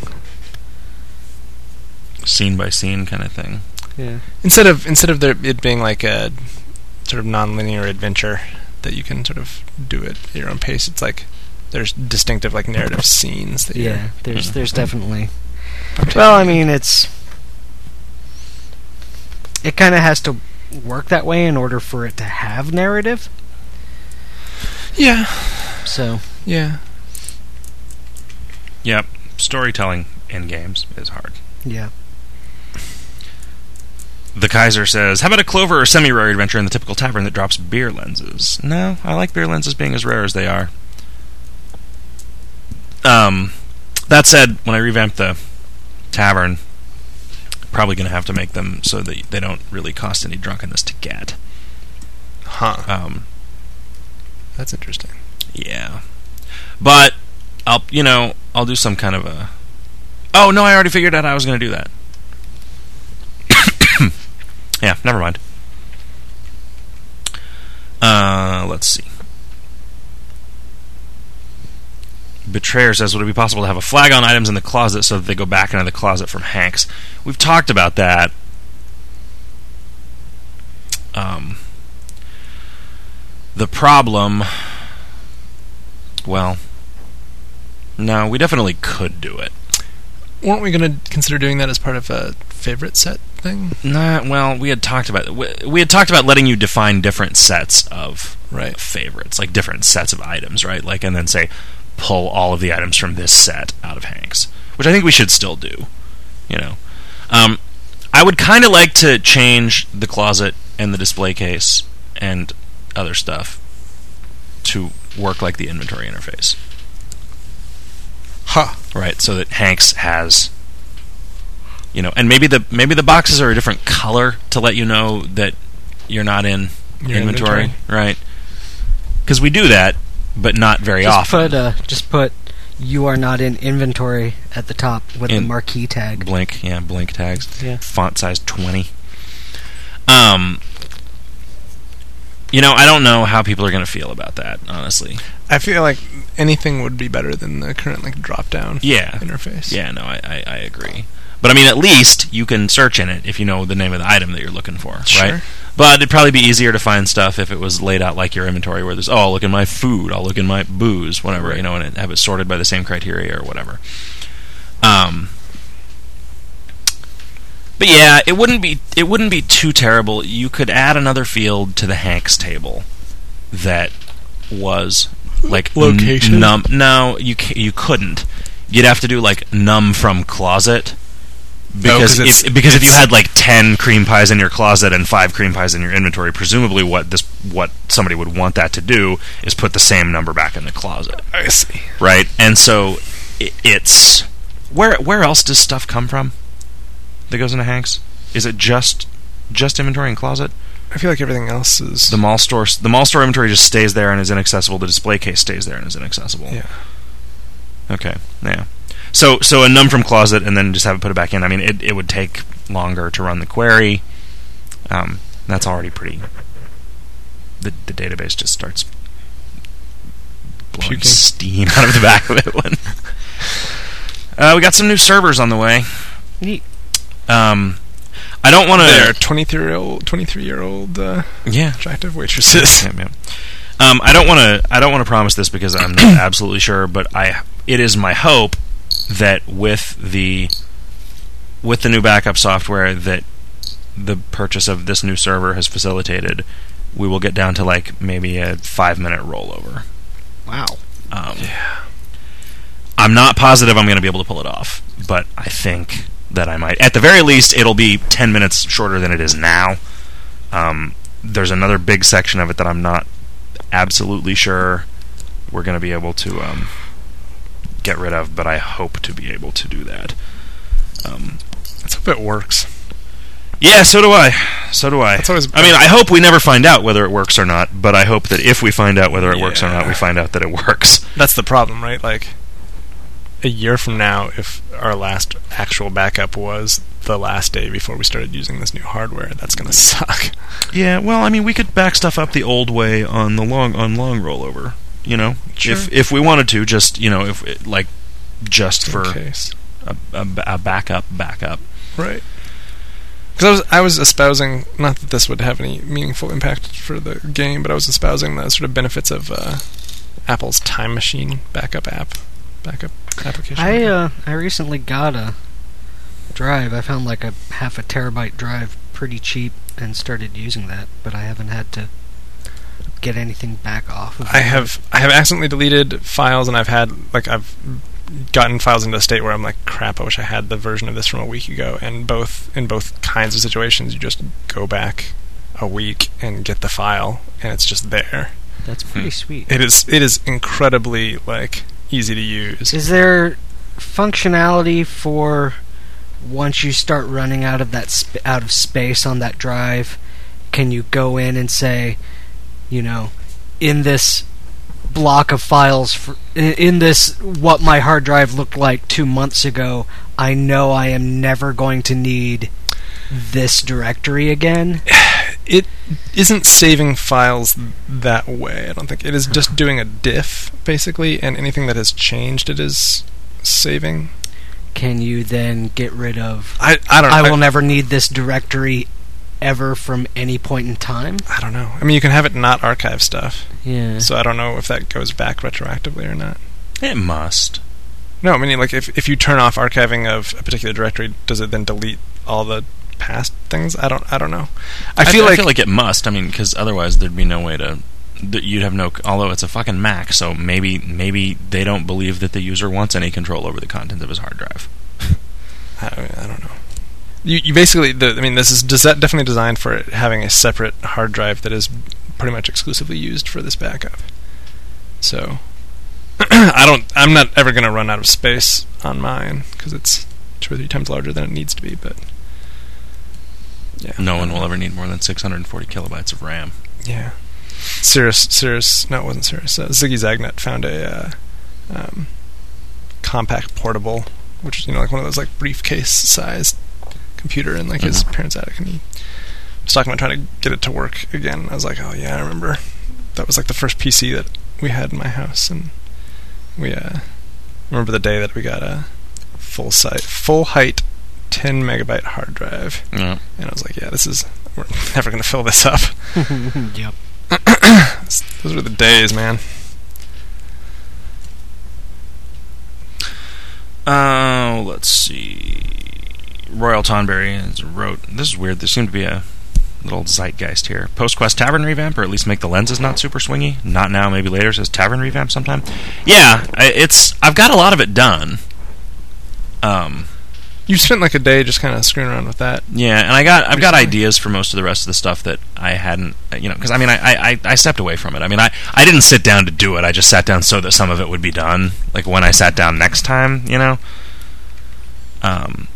Scene by scene kind of thing. Yeah. Instead of instead of there, it being like a sort of non-linear adventure that you can sort of do it at your own pace, it's like there's distinctive like narrative scenes that Yeah, you're there's there's definitely. partaking Well, I in. mean, it's it kind of has to work that way in order for it to have narrative. Yeah, So, yeah. Yep. Storytelling in games is hard. yeah. The Kaiser says, how about a clover or semi-rare adventure in the typical tavern that drops beer lenses? No, I like beer lenses being as rare as they are. Um, that said, when I revamp the tavern, probably going to have to make them so that they don't really cost any drunkenness to get. Huh. Um, That's interesting. yeah. But, I'll, you know, I'll do some kind of a... Oh, no, I already figured out how I was going to do that. Yeah, never mind. Uh, let's see. Betrayer says, would it be possible to have a flag on items in the closet so that they go back into the closet from Hanks? We've talked about that. Um, the problem... Well... No, we definitely could do it. Weren't we going to consider doing that as part of a favorite set thing? Nah, well, we had talked about we, we had talked about letting you define different sets of Right. favorites, like different sets of items, right? Like, and then say, pull all of the items from this set out of Hanks, which I think we should still do. You know, um, I would kind of like to change the closet and the display case and other stuff to work like the inventory interface. Huh. Right, so that Hanks has, you know, and maybe the maybe the boxes are a different color to let you know that you're not in Your inventory, inventory. right? Because we do that, but not very Just often. put uh, just put you are not in inventory at the top with In- the marquee tag. Blink, yeah, blink tags. Yeah. Font size twenty. Um, you know, I don't know how people are going to feel about that, honestly. I feel like anything would be better than the current like drop down Yeah. interface. Yeah, no, I, I, I agree. But I mean, at least you can search in it if you know the name of the item that you're looking for, Sure. right? But it'd probably be easier to find stuff if it was laid out like your inventory, where there's, oh, I'll look in my food, I'll look in my booze, whatever, you know, and it, have it sorted by the same criteria or whatever. Um, but yeah, it wouldn't be it wouldn't be too terrible. You could add another field to the Hanks table that was like Location? n- num. No, you ca- you couldn't. You'd have to do like num from closet. Because 'cause it's- if, because if you it's- had like ten cream pies in your closet and five cream pies in your inventory, presumably what this what somebody would want that to do is put the same number back in the closet, I see. right? And so i it's where where else does stuff come from that goes into Hanks? Is it just just inventory and closet? I feel like everything else is The mall store the mall store inventory just stays there and is inaccessible. The display case stays there and is inaccessible. yeah. Okay. Yeah. So so a num from closet and then just have it put it back in. I mean, it it would take longer to run the query. Um, that's already pretty. The the database just starts blowing Puking. steam out of the back of it. When uh, we got some new servers on the way. Neat. Um, I don't want They're to. twenty-three year old, twenty-three year old uh, Yeah. attractive waitresses. Yeah, yeah. Um, I don't want to. I don't want to promise this because I'm not absolutely sure, but I. It is my hope that with the with the new backup software that the purchase of this new server has facilitated, we will get down to like maybe a five minute rollover. Wow. Um, yeah. I'm not positive I'm going to be able to pull it off, but I think that I might. At the very least, it'll be ten minutes shorter than it is now. Um, there's another big section of it that I'm not absolutely sure we're going to be able to um, get rid of, but I hope to be able to do that. Um, Let's hope it works. Yeah, so do I. So do I. That's always I mean, I hope we never find out whether it works or not, but I hope that if we find out whether it works or not, we find out that it works. That's the problem, right? Like, a year from now, if our last actual backup was the last day before we started using this new hardware, that's going to suck. Yeah, well, I mean, we could back stuff up the old way on the long on long rollover. You know, Sure. if if we wanted to, just you know, if it, like just In for case. a, a, a backup, backup. Right. Because I was, I was espousing, not that this would have any meaningful impact for the game, but I was espousing the sort of benefits of uh, Apple's Time Machine backup app, backup application. I uh, I recently got a drive. I found like a half a terabyte drive pretty cheap and started using that, but I haven't had to get anything back off of it. I have I have accidentally deleted files, and I've had like I've gotten files into a state where I'm like, crap, I wish I had the version of this from a week ago. And both in both kinds of situations, you just go back a week and get the file, and it's just there. That's pretty sweet. It is it is incredibly like easy to use. Is there functionality for once you start running out of that sp- out of space on that drive? Can you go in and say, you know, in this block of files, for, in, in this what my hard drive looked like two months ago, I know I am never going to need this directory again? It isn't saving files that way, I don't think. It is just doing a diff, basically, and anything that has changed it is saving. Can you then get rid of, I, I don't know. I will I, never need this directory ever from any point in time? I don't know. I mean, you can have it not archive stuff, Yeah. so I don't know if that goes back retroactively or not. It must. No, I mean, like, if, if you turn off archiving of a particular directory, does it then delete all the past things? I don't I don't know. I, I feel I like... feel like it must. I mean, because otherwise there'd be no way to. Th- you'd have no. Although it's a fucking Mac, so maybe maybe they don't believe that the user wants any control over the content of his hard drive. I, I don't know. You, you basically, the, I mean, this is des- definitely designed for having a separate hard drive that is pretty much exclusively used for this backup. So, I don't, I'm not ever going to run out of space on mine because it's two or three times larger than it needs to be. But yeah, No one will ever need more than six hundred forty kilobytes of RAM. Yeah, Cirrus, Cirrus, no, it wasn't Cirrus. Uh, Ziggy Zagnut found a uh, um, compact portable, which is, you know, like one of those like briefcase-sized computer in like his Mhm. parents' attic, and he was talking about trying to get it to work again. I was like, oh yeah, I remember. That was like the first P C that we had in my house, and we uh, remember the day that we got a full site, full height, ten megabyte hard drive, Yeah. and I was like, yeah, this is we're never gonna fill this up. Yep. Those were the days, man. Uh, let's see. Royal Tonberry has wrote. This is weird. There seemed to be a little zeitgeist here. PostQuest Tavern revamp, or at least make the lenses not super swingy. Not now, maybe later. Says Tavern revamp sometime. Yeah, I- it's. I've got a lot of it done. Um. You spent like a day just kind of screwing around with that. Yeah, and I got I've got Recently. ideas for most of the rest of the stuff that I hadn't, you know, because I mean I, I I stepped away from it. I mean I I didn't sit down to do it. I just sat down so that some of it would be done. Like when I sat down next time, you know. Um.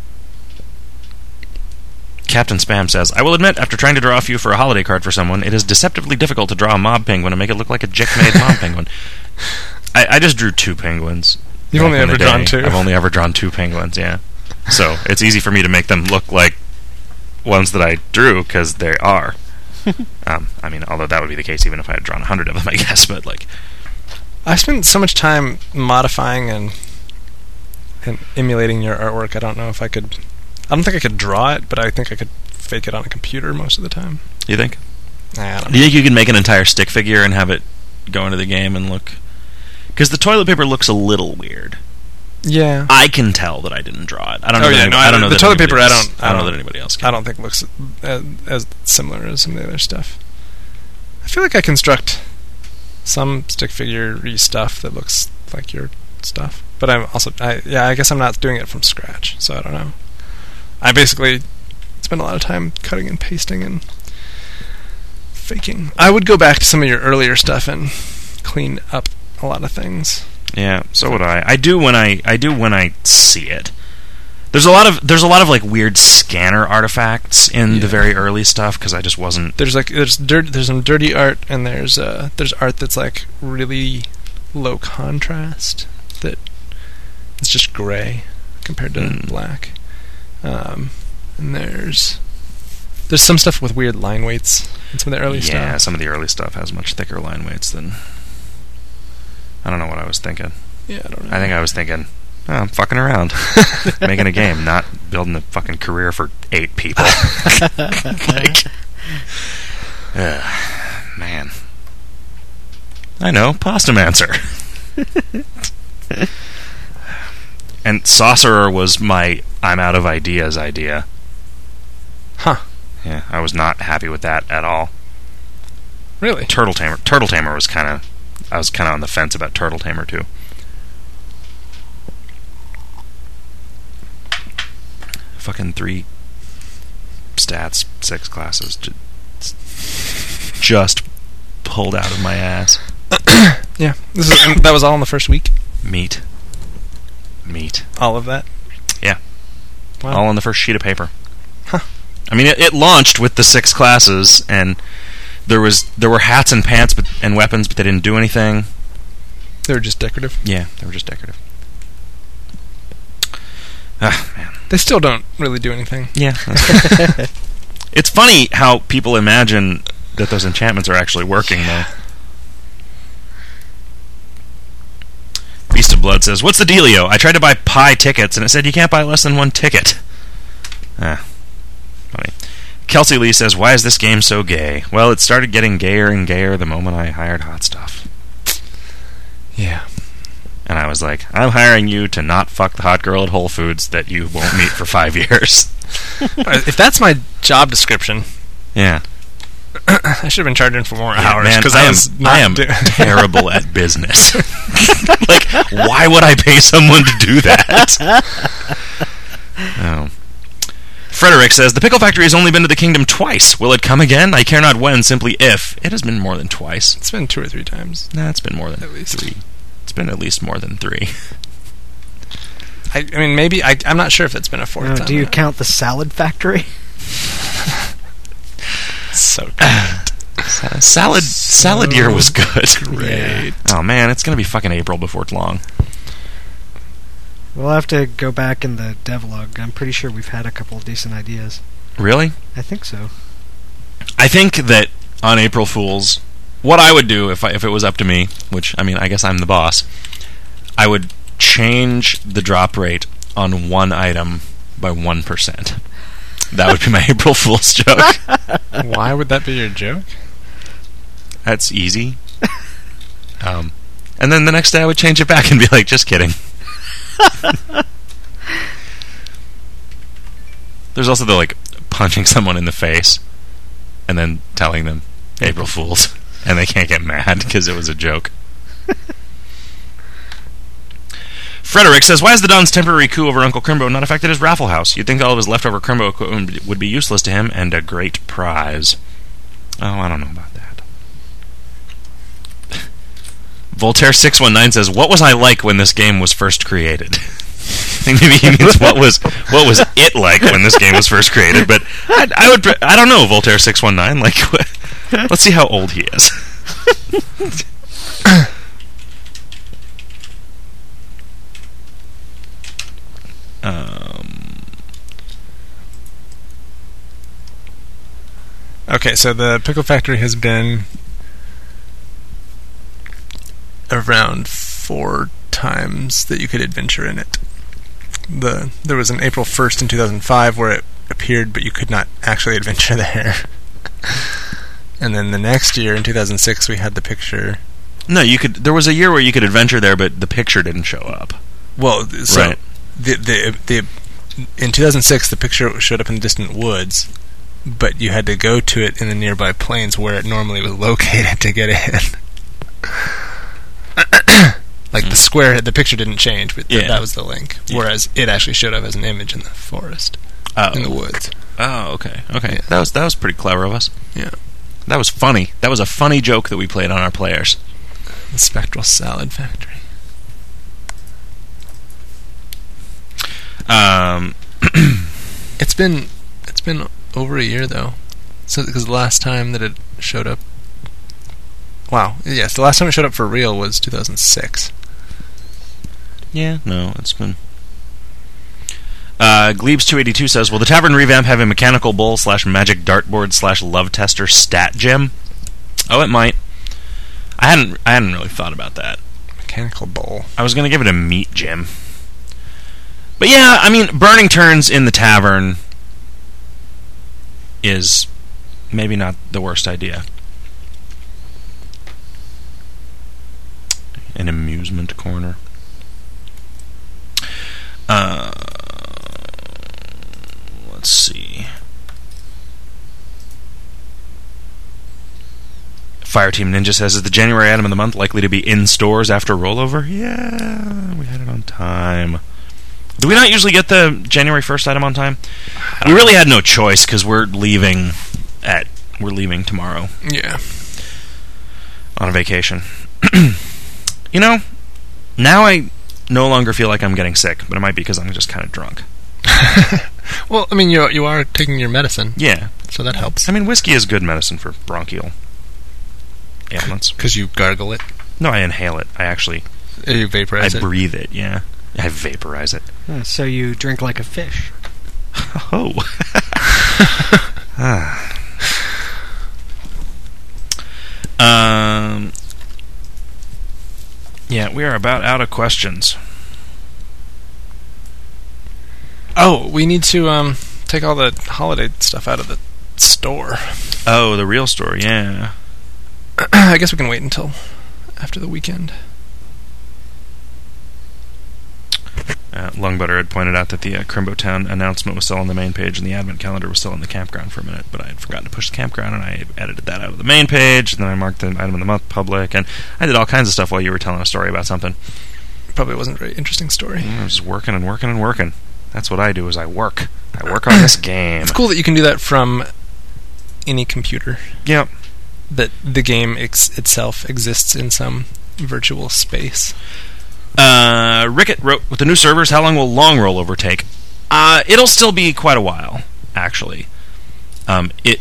Captain Spam says, I will admit, after trying to draw a few for a holiday card for someone, it is deceptively difficult to draw a mob penguin and make it look like a jick-made mob penguin. I, I just drew two penguins. You've back only in the ever day. drawn two. I've only ever drawn two penguins, yeah. So it's easy for me to make them look like ones that I drew, because they are. um, I mean, although that would be the case even if I had drawn a hundred of them, I guess, but like... I spent so much time modifying and and emulating your artwork. I don't know if I could. I don't think I could draw it, but I think I could fake it on a computer most of the time. You think? Nah, I don't Do know. you think you could make an entire stick figure and have it go into the game and look... Because the toilet paper looks a little weird. Yeah. I can tell that I didn't draw it. I don't know. Oh, that yeah, anybody, no, I don't know the that toilet anybody paper, I else- don't- I I don't know don't- that anybody else can. I don't think looks as, as similar as some of the other stuff. I feel like I construct some stick figure-y stuff that looks like your stuff, but I'm also, I, yeah, I guess I'm not doing it from scratch, so I don't know. I basically spend a lot of time cutting and pasting and faking. I would go back to some of your earlier stuff and clean up a lot of things. Yeah, so would I. I do when I I do when I see it. There's a lot of there's a lot of like weird scanner artifacts in Yeah. the very early stuff because I just wasn't. There's like there's dirt, there's some dirty art, and there's uh there's art that's like really low contrast that it's just gray compared to Mm. black. Um, and there's there's some stuff with weird line weights in some of the early yeah, stuff. some of the early stuff has much thicker line weights than. I don't know what I was thinking. Yeah, I don't know. I think I was thinking, oh, I'm fucking around, making a game, not building a fucking career for eight people. Like, uh, man. I know, Pastamancer. And Saucerer was my I'm out of ideas idea. Huh? Yeah, I was not happy with that at all. Really? Turtle Tamer, Turtle Tamer was kind of, I was kind of on the fence about Turtle Tamer too. Fucking three stats, six classes, just, just pulled out of my ass. Yeah. This is and that was all in the first week. Meat, meat, All of that. Yeah. Wow. all on the first sheet of paper. Huh. I mean, it, it launched with the six classes, and there was there were hats and pants, but and weapons, but they didn't do anything. They were just decorative. Yeah, they were just decorative. Ah, man. They still don't really do anything. Yeah. It's funny how people imagine that those enchantments are actually working, though. Beast of Blood says, "What's the dealio? I tried to buy pie tickets, and it said you can't buy less than one ticket." Ah, funny. Kelsey Lee says, "Why is this game so gay?" Well, it started getting gayer and gayer the moment I hired Hot Stuff. Yeah. And I was like, I'm hiring you to not fuck the hot girl at Whole Foods that you won't meet for five years. If that's my job description, Yeah. I should have been charging for more Yeah, hours man, because I I, am, was not I am do- terrible at business. Like, why would I pay someone to do that? Oh. Frederick says, "The Pickle Factory has only been to the kingdom twice. Will it come again? I care not when, simply if." It has been more than twice. It's been two or three times. Nah, it's been more than At least. three. It's been at least more than three. I, I mean, maybe I, I'm not sure if it's been a fourth Now, time. do you or not. count the salad factory? So good. Sa- salad salad year was good. Great. Oh man, it's gonna be fucking April before it's long. We'll have to go back in the devlog. I'm pretty sure we've had a couple of decent ideas. Really? I think so. I think that on April Fools, what I would do if I, if it was up to me, which I mean, I guess I'm the boss, I would change the drop rate on one item by one percent. That would be my April Fool's joke. Why would that be your joke? That's easy. Um, and then the next day I would change it back and be like, just kidding. There's also the like punching someone in the face and then telling them April Fools, and they can't get mad because it was a joke. Frederick says, "Why has the Don's temporary coup over Uncle Crimbo not affected his raffle house? You'd think all of his leftover Crimbo equipment would be useless to him and a great prize." Oh, I don't know about that. Voltaire six one nine says, "What was I like when this game was first created?" I think maybe he means what was what was it like when this game was first created. But I, I would I don't know, Voltaire six one nine. Like, let's see how old he is. um. Okay, so the Pickle Factory has been around four times that you could adventure in it. The there was an April first in two thousand five where it appeared, but you could not actually adventure there. And then the next year in two thousand six, we had the picture. No, you could. There was a year where you could adventure there, but the picture didn't show up. Well, so Right. the the the in two thousand six, the picture showed up in the distant woods, but you had to go to it in the nearby plains where it normally was located to get in. Like the square, the picture didn't change, but th- Yeah. that was the link. Yeah. Whereas it actually showed up as an image in the forest, Oh, in the woods. oh, okay, okay. Yeah. That was that was pretty clever of us. Yeah, That was funny. That was a funny joke that we played on our players. the Spectral Salad Factory. Um, been it's been over a year though, so because the last time that it showed up, wow, yes, the last time it showed up for real was two thousand six. Yeah, no, it's been. Uh, Glebes two eighty-two says, will the tavern revamp have a mechanical bull slash magic dartboard slash love tester stat gem? Oh, it might. I hadn't I hadn't really thought about that. Mechanical bowl. I was going to give it a meat gem. But yeah, I mean, burning turns in the tavern is maybe not the worst idea. An amusement corner. Uh, let's see. Fireteam Ninja says, is the January item of the month likely to be in stores after rollover? Yeah, we had it on time. Do we not usually get the January first item on time? We really had no choice because we're leaving at we're leaving tomorrow. Yeah. On a vacation. You know, now I no longer feel like I'm getting sick, but it might be because I'm just kind of drunk. Well, I mean, you you are taking your medicine. Yeah. So that helps. I mean, whiskey is good medicine for bronchial ailments. Because you gargle it? No, I inhale it. I actually... You vaporize I it? I breathe it, yeah. I vaporize it. Uh, so you drink like a fish. Oh. ah. Um... Yeah, we are about out of questions. Oh, we need to um, take all the holiday stuff out of the store. Oh, the real store, yeah. I guess we can wait until after the weekend. Uh, Lungbutter had pointed out that the uh, Crimbo Town announcement was still on the main page and the advent calendar was still in the campground for a minute, but I had forgotten to push the campground and I edited that out of the main page, and then I marked the item of the month public, and I did all kinds of stuff while you were telling a story about something. Probably wasn't a very interesting story. I was working and working and working. That's what I do, is I work. I work on this game. It's cool that you can do that from any computer. Yep. That the game ex- itself exists in some virtual space. Uh, Rickett wrote, with the new servers, how long will long rollover take? Uh, it'll still be quite a while, actually. Um, it...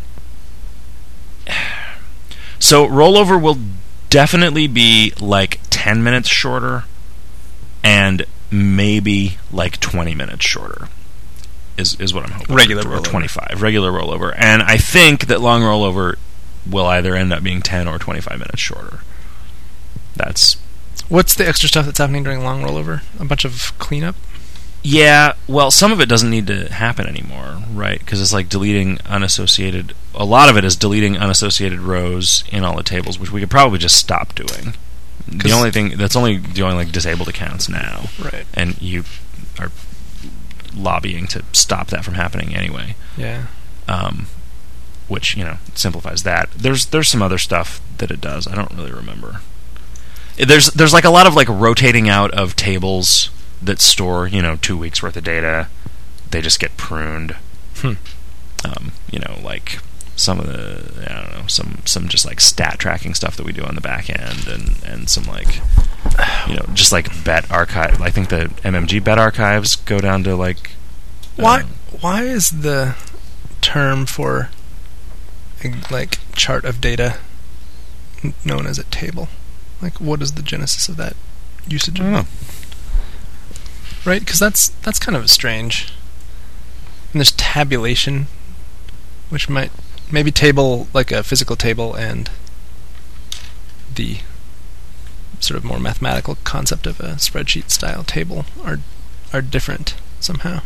So, rollover will definitely be, like, ten minutes shorter, and maybe, like, twenty minutes shorter, is is what I'm hoping. Regular or, or rollover. twenty-five. Regular rollover. And I think that long rollover will either end up being ten or twenty-five minutes shorter. That's... What's the extra stuff that's happening during long rollover? A bunch of cleanup? Yeah, well, some of it doesn't need to happen anymore, right? Because it's like deleting unassociated... A lot of it is deleting unassociated rows in all the tables, which we could probably just stop doing. The only thing... That's only doing, like, disabled accounts now. Right. And you are lobbying to stop that from happening anyway. Yeah. Um, which, you know, simplifies that. There's there's some other stuff that it does. I don't really remember. There's there's like a lot of like rotating out of tables that store, you know, two weeks worth of data. They just get pruned. Hmm. Um, you know, like some of the I don't know, some some just like stat tracking stuff that we do on the back end, and, and some like you know, just like bet archive. I think the M M G bet archives go down to like Why uh, why is the term for a, like chart of data n- known as a table? Like, what is the genesis of that usage? I don't know. Right? Because that's that's kind of strange. And there's tabulation, which might maybe table like a physical table and the sort of more mathematical concept of a spreadsheet style table are are different somehow.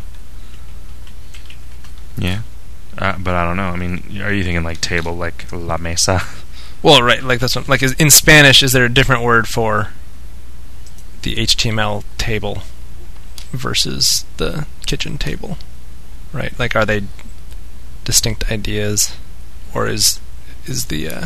Yeah, uh, but I don't know. I mean, are you thinking like table, like la mesa? Well, right, like that's what, like is, in Spanish, is there a different word for the H T M L table versus the kitchen table? Right, like are they distinct ideas, or is is the uh,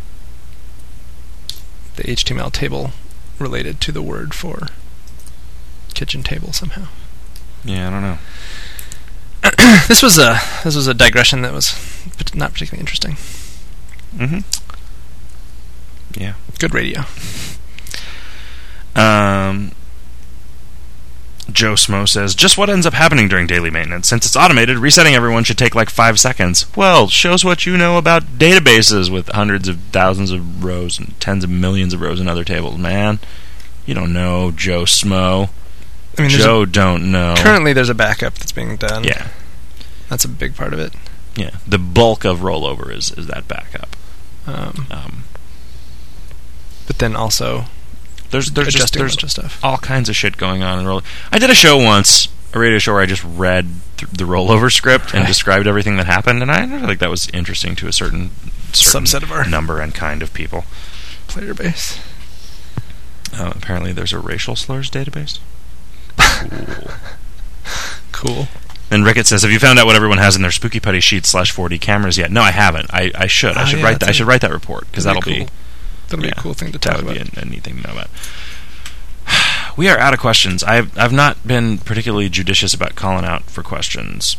the H T M L table related to the word for kitchen table somehow? Yeah, I don't know. This was a this was a digression that was not particularly interesting. Mm-hmm. Yeah. Good radio. Um, Joe Smo says, just what ends up happening during daily maintenance. Since it's automated, resetting everyone should take like five seconds. Well, shows what you know about databases with hundreds of thousands of rows and tens of millions of rows in other tables, man. You don't know, Joe Smo. I mean, Joe don't know. Currently, there's a backup that's being done. Yeah. That's a big part of it. Yeah. The bulk of rollover is, is that backup. Um, Um, but then also... There's there's just adjusting a there's bunch of stuff. all kinds of shit going on in roll. I did a show once, a radio show where I just read th- the rollover script and Right. described everything that happened, and I really think that was interesting to a certain, certain Subset of our- number and kind of people. Player base. Uh, apparently, there's a racial slurs database. Cool. Cool. And Rickett says, "Have you found out what everyone has in their Spooky Putty Sheets slash four D cameras yet?" No, I haven't. I, I should. I Oh, should yeah, write that. I that's should a- write that report because that'll that'd be. be cool. That'll be yeah, a cool thing to that talk would about. be a, a neat thing to know about. We are out of questions. I've I've not been particularly judicious about calling out for questions.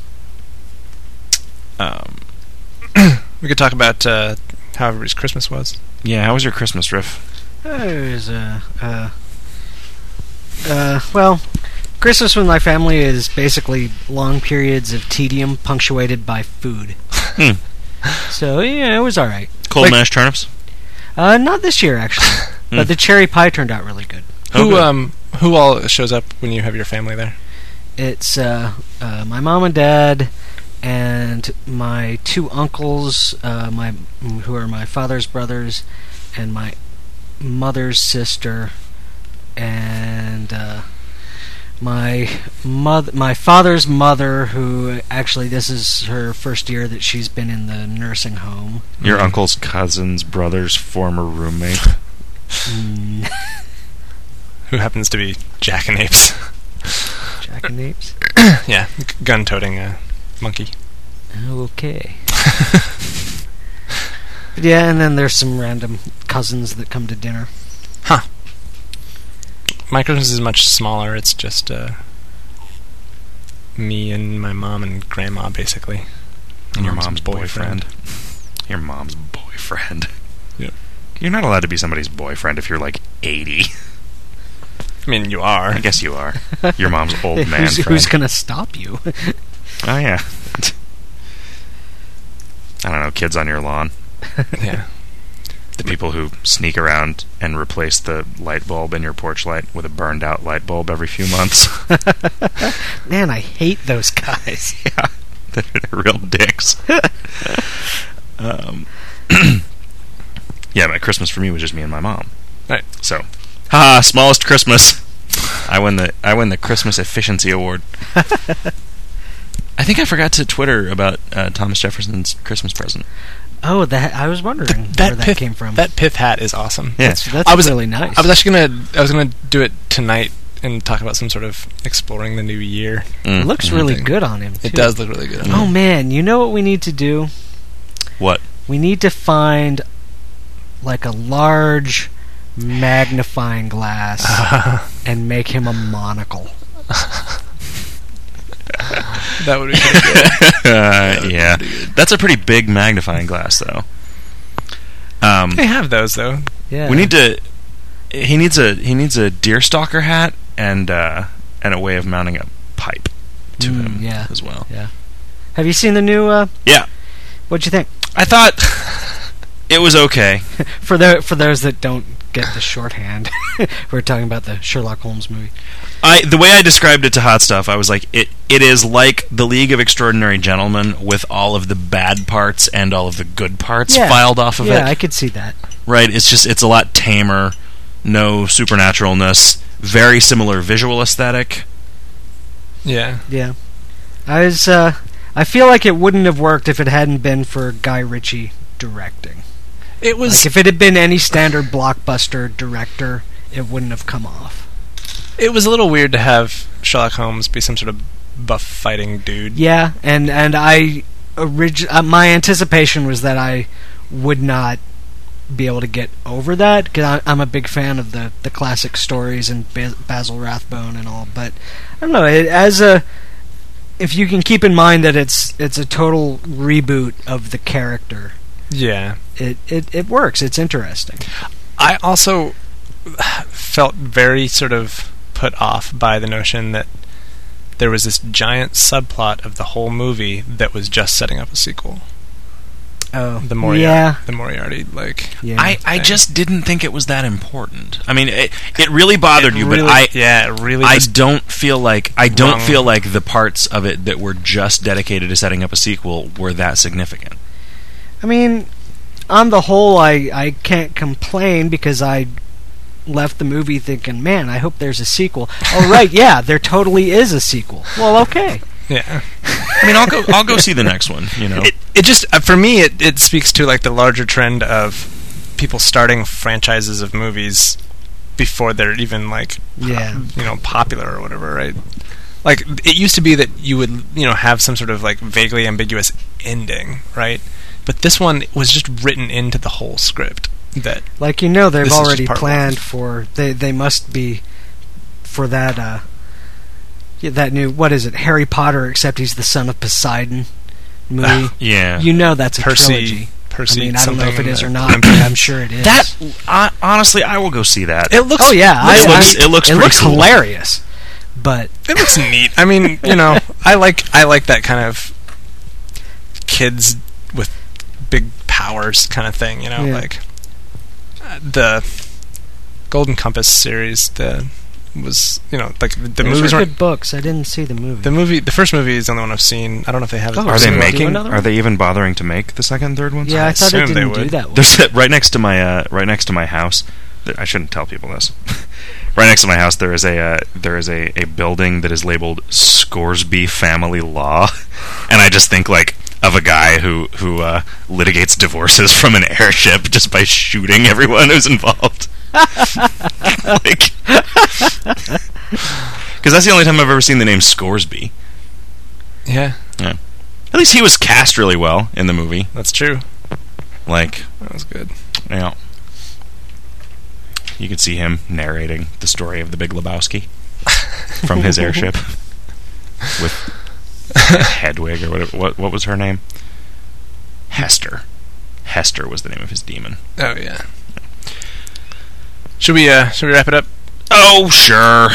Um, We could talk about uh, how everybody's Christmas was. yeah, how was your Christmas, Riff? It was, uh, uh, uh, well, Christmas with my family is basically long periods of tedium punctuated by food. Hmm. So, yeah, it was alright. Cold Like- mashed turnips. Uh, not this year, actually. Hmm. But the cherry pie turned out really good. Oh, Who good. um who all shows up when you have your family there? It's, uh, uh, my mom and dad and my two uncles, uh, my who are my father's brothers, and my mother's sister, and uh, my mother, my father's mother, who actually this is her first year that she's been in the nursing home. Your uncle's cousin's brother's former roommate. Mm, Who happens to be Jackanapes? Jackanapes. Yeah, gun-toting uh, monkey. Okay. But yeah, and then there's some random cousins that come to dinner. Huh. My Christmas is much smaller. It's just uh, me and my mom and grandma, basically. And your Mom's mom's boyfriend. Your mom's boyfriend. Yep. You're not allowed to be somebody's boyfriend if you're like eighty. I mean, you are. I guess you are. Your mom's old man who's, friend. who's gonna stop you? Oh, yeah. I don't know, kids on your lawn. Yeah. The people who sneak around and replace the light bulb in your porch light with a burned out light bulb every few months. Man, I hate those guys. Yeah. They're real dicks. um, yeah, my Christmas for me was just me and my mom. Right. So, haha, smallest Christmas. I win the I win the Christmas Efficiency Award. I think I forgot to Twitter about uh, Thomas Jefferson's Christmas present. Oh, that I was wondering where that pith, came from. That pith hat is awesome. Yeah. That's, that's I was really nice. I was actually gonna I was gonna do it tonight and talk about some sort of exploring the new year. Mm. It looks Mhm. really thing. good on him. It too. does look really good. Oh man, you know what we need to do? What? We need to find like a large magnifying glass and make him a monocle. That would be pretty good. uh, yeah, that's a pretty big magnifying glass, though. Um, They have those though. Yeah. we need to. He needs a he needs a deerstalker hat and uh, and a way of mounting a pipe to Mm, him yeah. as well. Yeah. Have you seen the new? Uh, Yeah, what'd you think? I thought it was okay. For the for those that don't get the shorthand, we're talking about the Sherlock Holmes movie. I the way I described it to Hot Stuff, I was like, it it is like the League of Extraordinary Gentlemen with all of the bad parts and all of the good parts Yeah. filed off of Yeah, it. I could see that. Right? It's just it's a lot tamer, no supernaturalness, very similar visual aesthetic. Yeah. Yeah. I was. Uh, I feel like it wouldn't have worked if it hadn't been for Guy Ritchie directing. It was Like if it had been any standard blockbuster director, it wouldn't have come off. it was a little weird to have Sherlock Holmes be some sort of buff fighting dude. Yeah, and and I orig- uh, my anticipation was that I would not be able to get over that because I'm a big fan of the, the classic stories and Bas- Basil Rathbone and all. But I don't know. It, as a if you can keep in mind that it's it's a total reboot of the character, Yeah. it it, it works. It's interesting. I also felt very sort of put off by the notion that there was this giant subplot of the whole movie that was just setting up a sequel. Oh, The Moriarty, yeah. the Moriarty, like Yeah. I, I thing. just didn't think it was that important. I mean, it, it really bothered It you, really- but I yeah, it really. I just, don't feel like I don't Wrong. feel like the parts of it that were just dedicated to setting up a sequel were that significant. I mean, on the whole, I, I can't complain because I left the movie thinking, man, I hope there's a sequel. Oh, right, yeah, there totally is a sequel. Well, okay. yeah. I mean, I'll go I'll go see the next one. You know, It it just uh, for me it, it speaks to like the larger trend of people starting franchises of movies before they're even like Yeah. you know popular or whatever, right? Like it used to be that you would you know have some sort of like vaguely ambiguous ending, right? But this one was just written into the whole script that Like, you know, they've This is just already part planned one. for, they, they must be for that, uh, yeah, that new, what is it, Harry Potter, except he's the son of Poseidon movie. yeah. You know that's a Percy trilogy. Percy I mean, I don't know if it something, is or uh, not, but I'm sure it is. that I, honestly, I will go see that. it looks Oh yeah, I, It looks- I- it looks it pretty looks cool. hilarious. But it looks neat. I mean, you know, I like I like that kind of kids with big powers kind of thing. You know, Yeah. like uh, the Golden Compass series. The was you know like the those movies were weren't good books. I didn't see the movie. the movie. The first movie is the only one I've seen. I don't know if they have. Oh, Are so they they'll do making? another Are one? they even bothering to make the second and third ones? yeah, I, I thought it assumed they didn't do would. that one. There's a, right next to my uh, right next to my house. There, I shouldn't tell people this. Right next to my house, there is a uh, there is a, a building that is labeled Scoresby Family Law, and I just think like of a guy who who uh, litigates divorces from an airship just by shooting everyone who's involved. Like, because that's the only time I've ever seen the name Scoresby. Yeah, At least he was cast really well in the movie. that's true. Like, That was good. you know, you could see him narrating the story of the Big Lebowski from his airship with Hedwig or whatever. What what was her name? Hester. Hester was the name of his demon. Oh yeah. Should we uh should we wrap it up? Oh sure.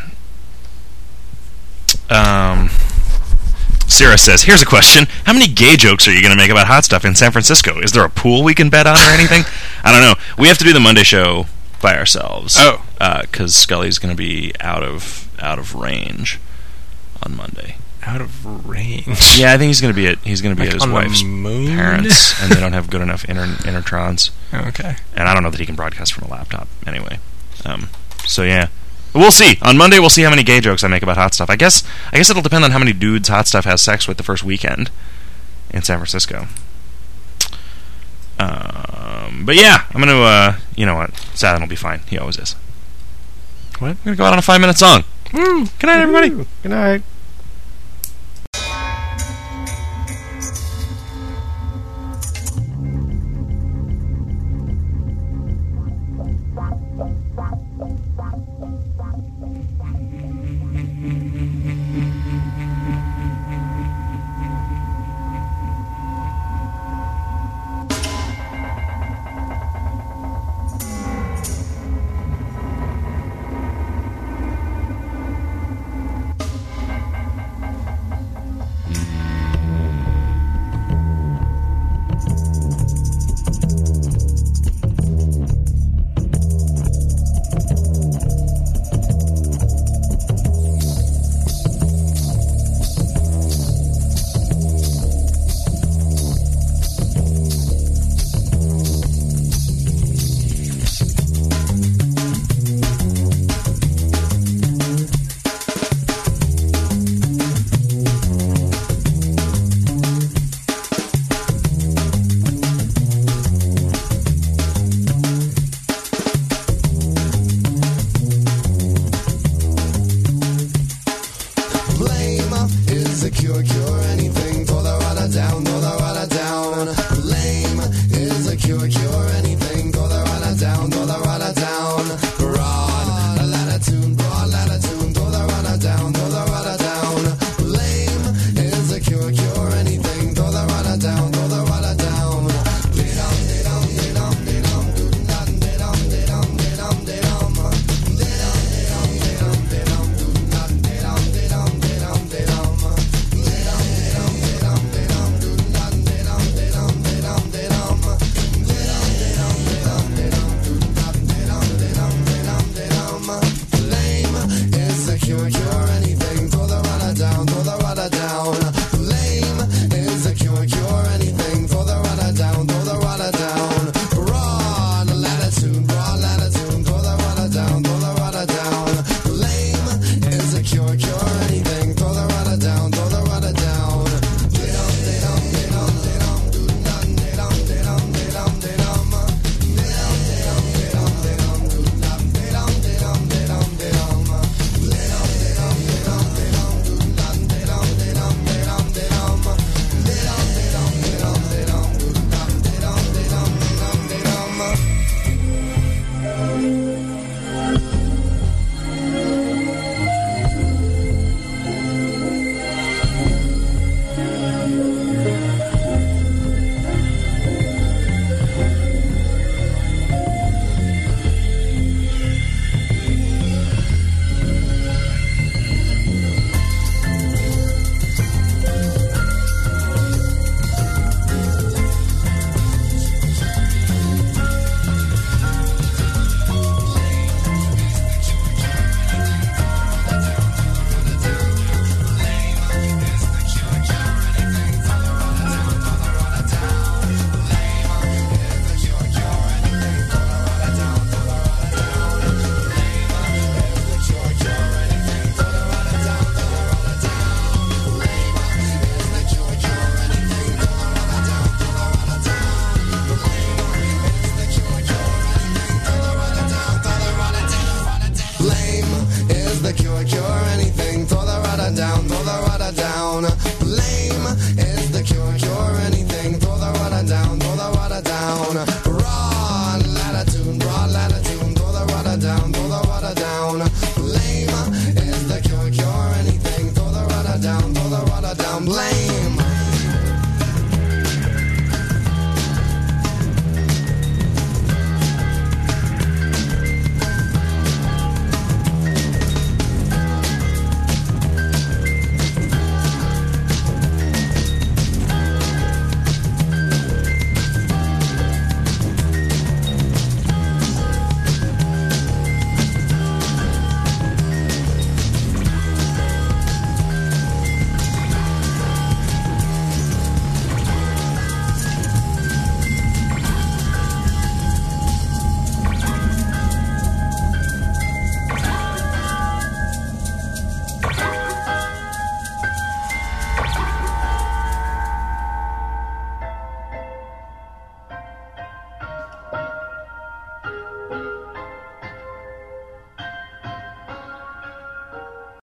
Um. Sarah says, here's a question. How many gay jokes are you going to make about hot stuff in San Francisco? Is there a pool we can bet on or anything? I don't know. We have to do the Monday show by ourselves. Oh. Because Scully's going to be out of out of range on Monday. Out of range. Yeah, I think he's going to be at he's going to be Like at his on the wife's moon? parents, and they don't have good enough inter- intertrons. Okay. And I don't know that he can broadcast from a laptop anyway. Um, so yeah, we'll see. On Monday, we'll see how many gay jokes I make about hot stuff. I guess I guess it'll depend on how many dudes hot stuff has sex with the first weekend in San Francisco. Um, but yeah, I'm gonna. Uh, you know what? Saturn will be fine. He always is. What? I'm gonna go out on a five minute song. Woo! Good night, everybody. Good night. Blame is a cure, cure anything for the runner down, for the runner down. Blame is a cure, cure anything for the runner down, for the runner down. Broad latitude, broad latitude for the runner down, for the runner down. Blame is a cure, cure anything for the runner down, for the runner down. Dee-dum, dee-dum, dee-dum, dee-dum, doo-dum, dee-dum, dee-dum, dee-dum, dee-dum. Dee-dum, dee-dum, dee-dum, dee-dum, dee-dum. you, you.